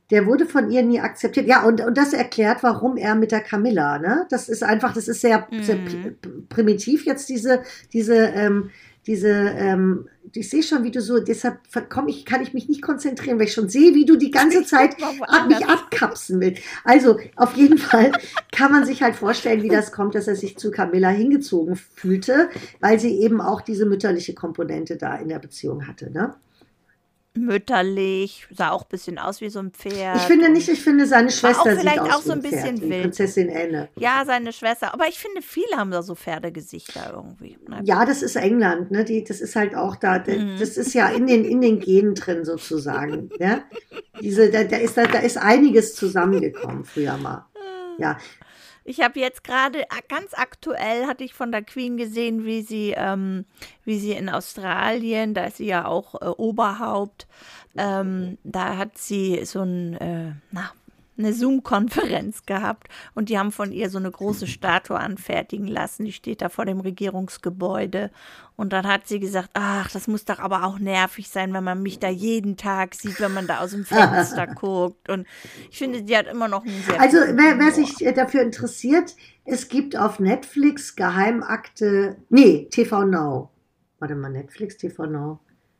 C: Der wurde von ihr nie akzeptiert. Ja, und, und das erklärt, warum er mit der Camilla, ne? Das ist einfach, das ist sehr, mhm. sehr primitiv jetzt, diese, diese, ähm, diese, ähm, ich sehe schon, wie du so, deshalb komm ich, kann ich mich nicht konzentrieren, weil ich schon sehe, wie du die ganze Zeit ab, mich abkapsen willst. Also, auf jeden Fall kann man sich halt vorstellen, wie das kommt, dass er sich zu Camilla hingezogen fühlte, weil sie eben auch diese mütterliche Komponente da in der Beziehung hatte, ne?
B: Mütterlich, sah auch ein bisschen aus wie so ein Pferd.
C: Ich finde nicht, ich finde, seine Schwester
B: auch vielleicht
C: sieht aus
B: auch so ein bisschen
C: Pferd,
B: wild.
C: Prinzessin Anne.
B: Ja, seine Schwester. Aber ich finde, viele haben da so Pferdegesichter irgendwie. Ne?
C: Ja, das ist England, ne? Die, das ist halt auch da, mhm. das ist ja in den, in den Genen drin sozusagen. Ne? Diese, da, da, ist, da, da ist einiges zusammengekommen früher mal. Ja.
B: Ich habe jetzt gerade, ganz aktuell hatte ich von der Queen gesehen, wie sie, ähm, wie sie in Australien, da ist sie ja auch äh, Oberhaupt, ähm, da hat sie so ein, äh, na, eine Zoom-Konferenz gehabt und die haben von ihr so eine große Statue anfertigen lassen, die steht da vor dem Regierungsgebäude und dann hat sie gesagt, ach, das muss doch aber auch nervig sein, wenn man mich da jeden Tag sieht, wenn man da aus dem Fenster guckt und ich finde, die hat immer noch einen sehr
C: Also, wer, wer sich dafür interessiert, es gibt auf Netflix Geheimakte, nee, T V Now, warte mal, Netflix, T V Now,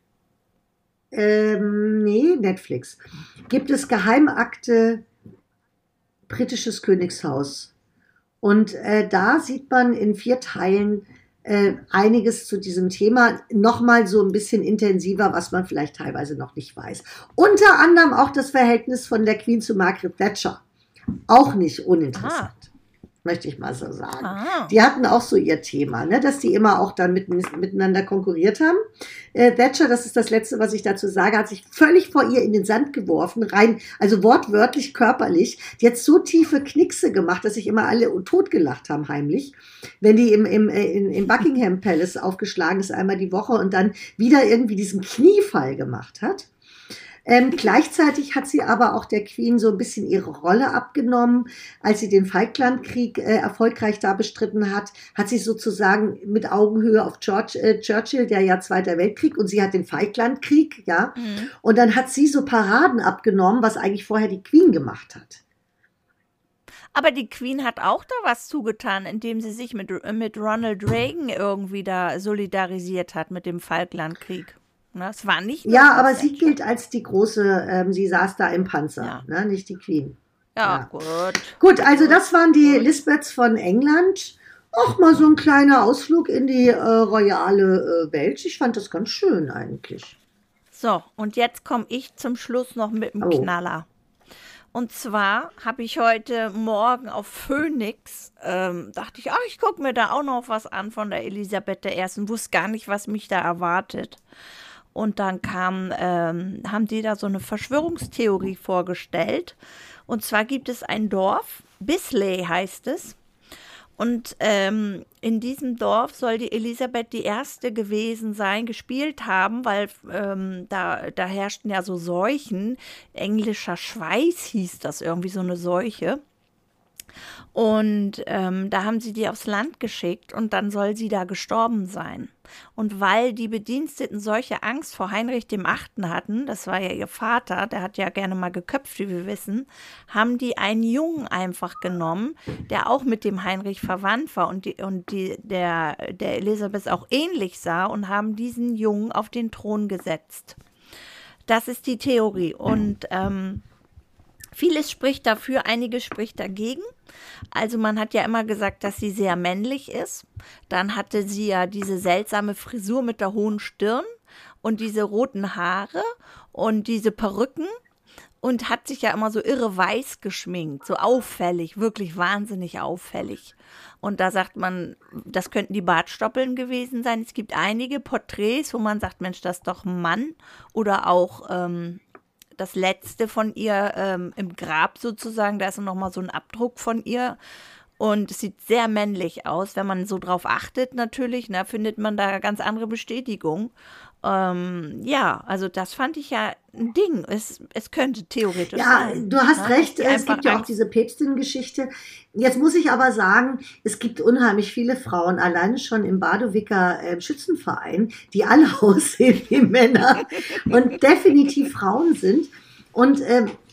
C: ähm, nee, Netflix, gibt es Geheimakte britisches Königshaus. Und äh, da sieht man in vier Teilen äh, einiges zu diesem Thema, nochmal so ein bisschen intensiver, was man vielleicht teilweise noch nicht weiß. Unter anderem auch das Verhältnis von der Queen zu Margaret Thatcher. Auch nicht uninteressant. Ah. Möchte ich mal so sagen. Ah. Die hatten auch so ihr Thema, ne, dass die immer auch dann mit, miteinander konkurriert haben. Äh, Thatcher, das ist das Letzte, was ich dazu sage, hat sich völlig vor ihr in den Sand geworfen, rein, also wortwörtlich körperlich. Die hat so tiefe Knickse gemacht, dass sich immer alle totgelacht haben heimlich, wenn die im, im, in, im Buckingham Palace aufgeschlagen ist, einmal die Woche und dann wieder irgendwie diesen Kniefall gemacht hat. Ähm, gleichzeitig hat sie aber auch der Queen so ein bisschen ihre Rolle abgenommen. Als sie den Falklandkrieg äh, erfolgreich da bestritten hat, hat sie sozusagen mit Augenhöhe auf George, äh, Churchill, der ja Zweiter Weltkrieg, und sie hat den Falklandkrieg, ja. Mhm. Und dann hat sie so Paraden abgenommen, was eigentlich vorher die Queen gemacht hat.
B: Aber die Queen hat auch da was zugetan, indem sie sich mit, mit Ronald Reagan irgendwie da solidarisiert hat mit dem Falklandkrieg. Das war nicht
C: ja, aber sie gilt als die große, ähm, sie saß da im Panzer, ja. ne, nicht die Queen.
B: Ja, ja. gut.
C: Gut, also das waren die Lisbeths von England. Auch mal so ein kleiner Ausflug in die äh, royale äh, Welt. Ich fand das ganz schön eigentlich.
B: So, und jetzt komme ich zum Schluss noch mit dem oh. Knaller. Und zwar habe ich heute Morgen auf Phoenix, ähm, dachte ich, ach, ich gucke mir da auch noch was an von der Elisabeth der Ersten. Wusste gar nicht, was mich da erwartet. Und dann kam, ähm, haben die da so eine Verschwörungstheorie vorgestellt. Und zwar gibt es ein Dorf, Bisley heißt es. Und ähm, in diesem Dorf soll die Elisabeth die Erste gewesen sein, gespielt haben, weil ähm, da, da herrschten ja so Seuchen. Englischer Schweiß hieß das, irgendwie so eine Seuche. Und ähm, da haben sie die aufs Land geschickt und dann soll sie da gestorben sein. Und weil die Bediensteten solche Angst vor Heinrich dem Achten hatten, das war ja ihr Vater, der hat ja gerne mal geköpft, wie wir wissen, haben die einen Jungen einfach genommen, der auch mit dem Heinrich verwandt war und, die, und die, der, der Elisabeth auch ähnlich sah und haben diesen Jungen auf den Thron gesetzt. Das ist die Theorie und ähm, vieles spricht dafür, einiges spricht dagegen. Also man hat ja immer gesagt, dass sie sehr männlich ist. Dann hatte sie ja diese seltsame Frisur mit der hohen Stirn und diese roten Haare und diese Perücken und hat sich ja immer so irre weiß geschminkt, so auffällig, wirklich wahnsinnig auffällig. Und da sagt man, das könnten die Bartstoppeln gewesen sein. Es gibt einige Porträts, wo man sagt, Mensch, das ist doch ein Mann oder auch ähm, das letzte von ihr ähm, im Grab sozusagen, da ist noch mal so ein Abdruck von ihr und es sieht sehr männlich aus. Wenn man so drauf achtet natürlich, ne, findet man da ganz andere Bestätigung. Ähm, ja, also das fand ich ja ein Ding. Es, es könnte theoretisch
C: ja,
B: sein.
C: Ja, du hast
B: ne?
C: recht, es gibt ja auch diese Päpstin-Geschichte. Jetzt muss ich aber sagen, es gibt unheimlich viele Frauen, alleine schon im Badowicker äh, Schützenverein, die alle aussehen wie Männer und definitiv Frauen sind. Und ähm,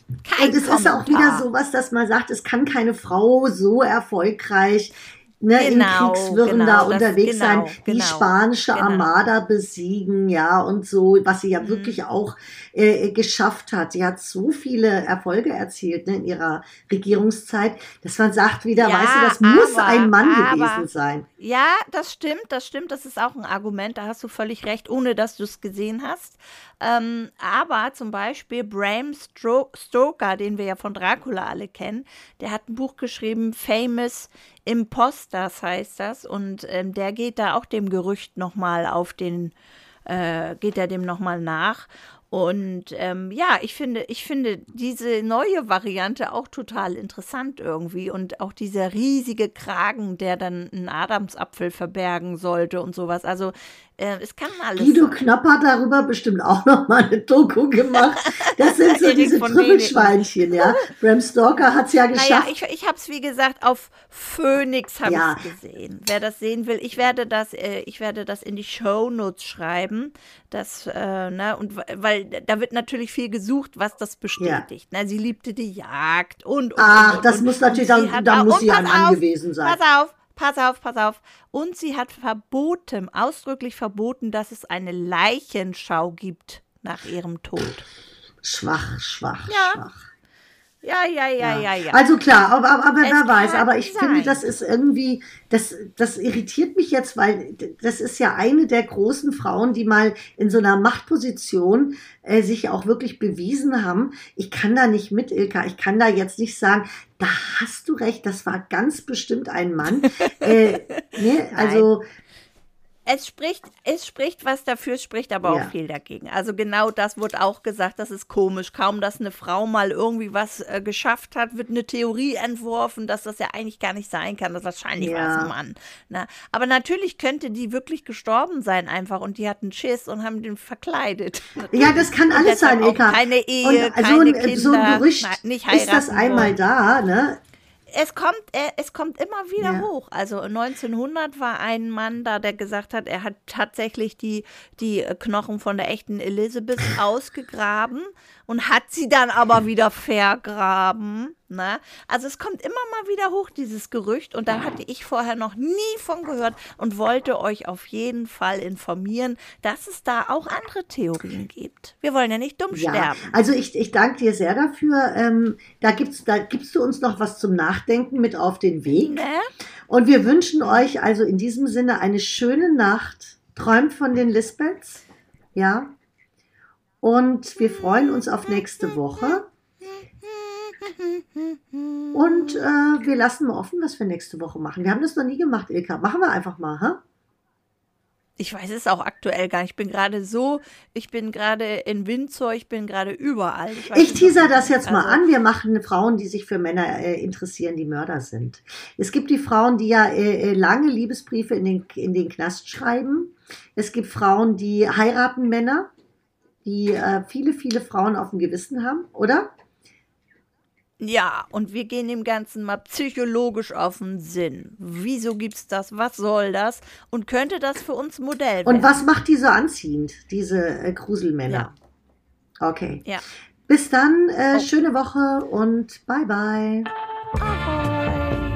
B: Kein
C: Und es ist auch wieder sowas, dass man sagt, es kann keine Frau so erfolgreich ne,
B: Genau,
C: in Kriegswirren
B: genau,
C: da
B: das-
C: unterwegs
B: genau,
C: sein, die
B: genau,
C: spanische
B: genau.
C: Armada besiegen, ja, und so, was sie ja
B: Mhm.
C: wirklich auch äh, geschafft hat. Sie hat so viele Erfolge erzielt ne, in ihrer Regierungszeit, dass man sagt wieder,
B: Ja,
C: weißt du, das muss
B: aber-
C: ein Mann
B: aber-
C: gewesen sein.
B: Ja, das stimmt, das stimmt, das ist auch ein Argument, da hast du völlig recht, ohne dass du es gesehen hast. Ähm, aber zum Beispiel Bram Stro Stoker, den wir ja von Dracula alle kennen, der hat ein Buch geschrieben, Famous Imposters heißt das, und ähm, der geht da auch dem Gerücht nochmal auf den, äh, geht er dem nochmal nach. Und ähm, ja, ich finde, ich finde diese neue Variante auch total interessant irgendwie. Und auch dieser riesige Kragen, der dann einen Adamsapfel verbergen sollte und sowas. Also äh, es kann alles
C: Guido
B: sein.
C: Knopp hat darüber bestimmt auch noch mal eine Doku gemacht. Das sind so
B: Erik
C: diese
B: von
C: Trüffelschweinchen, ja. Bram Stoker hat es ja
B: Naja,
C: geschafft.
B: ich, ich habe es wie gesagt auf Phoenix habe
C: Ja.
B: ich gesehen. Wer das sehen will, ich werde das, äh, ich werde das in die Shownotes schreiben. Das, äh, ne, und w- weil da wird natürlich viel gesucht, was das bestätigt. Ne, sie liebte die Jagd und, und
C: Ach,
B: und, und,
C: das
B: und,
C: muss natürlich,
B: und sie
C: dann,
B: hat
C: dann
B: auch-
C: muss
B: und
C: sie ein
B: pass
C: Mann
B: auf,
C: gewesen sein.
B: Pass auf, pass auf, pass auf. Und sie hat verboten, ausdrücklich verboten, dass es eine Leichenschau gibt nach ihrem Tod.
C: Schwach, schwach,
B: Ja.
C: schwach.
B: Ja, ja, ja, ja, ja.
C: Also klar, aber, aber, aber
B: Es
C: wer weiß,
B: kann
C: aber ich
B: sein.
C: finde, das ist irgendwie, das, das irritiert mich jetzt, weil das ist ja eine der großen Frauen, die mal in so einer Machtposition äh, sich auch wirklich bewiesen haben. Ich kann da nicht mit, Ilka, ich kann da jetzt nicht sagen, da hast du recht, das war ganz bestimmt ein Mann. äh, ne, also
B: Es spricht, es spricht was dafür, es spricht aber
C: Ja.
B: auch viel dagegen. Also genau das wurde auch gesagt, das ist komisch. Kaum, dass eine Frau mal irgendwie was äh, geschafft hat, wird eine Theorie entworfen, dass das ja eigentlich gar nicht sein kann. Das wahrscheinlich war es
C: Ja.
B: ein Mann. Na, aber natürlich könnte die wirklich gestorben sein einfach und die hatten Schiss und haben den verkleidet.
C: Ja, das kann
B: Und
C: alles sein,
B: deshalb auch
C: Ilka.
B: keine Ehe,
C: Und
B: keine
C: so ein,
B: Kinder,
C: so ein Gerücht
B: na, nicht
C: ist das
B: heiraten
C: einmal
B: wollen.
C: da, ne?
B: Es kommt, äh, es kommt immer wieder
C: Ja.
B: hoch. Also neunzehnhundert war ein Mann da, der gesagt hat, er hat tatsächlich die, die äh, Knochen von der echten Elizabeth ausgegraben und hat sie dann aber wieder vergraben. Ne? Also es kommt immer mal wieder hoch, dieses Gerücht. Und da hatte ich vorher noch nie von gehört und wollte euch auf jeden Fall informieren, dass es da auch andere Theorien gibt. Wir wollen ja nicht dumm
C: Ja,
B: sterben.
C: also ich, ich danke dir sehr dafür. Ähm, da, gibt's, da gibst du uns noch was zum Nachdenken mit auf den Weg.
B: Ne?
C: Und wir wünschen euch also in diesem Sinne eine schöne Nacht. Träumt von den Lisbeths. Ja. Und wir freuen uns auf nächste Woche. Und äh, wir lassen mal offen, was wir nächste Woche machen. Wir haben das noch nie gemacht, Ilka. Machen wir einfach mal, ha?
B: Ich weiß es auch aktuell gar nicht. Ich bin gerade so, ich bin gerade in Windsor, ich bin gerade überall. Ich, weiß
C: Ich
B: nicht,
C: teaser
B: ob-
C: das jetzt mal
B: also,
C: an. Wir machen Frauen, die sich für Männer äh, interessieren, die Mörder sind. Es gibt die Frauen, die ja äh, äh, lange Liebesbriefe in den, in den Knast schreiben. Es gibt Frauen, die heiraten Männer, die äh, viele, viele Frauen auf dem Gewissen haben, oder?
B: Ja, und wir gehen dem Ganzen mal psychologisch auf den Sinn. Wieso gibt's das? Was soll das? Und könnte das für uns Modell werden?
C: Und was macht die so anziehend, diese äh, Gruselmänner? Okay.
B: Ja.
C: Bis dann, äh,
B: Oh.
C: schöne Woche und bye bye.
B: Ahoi.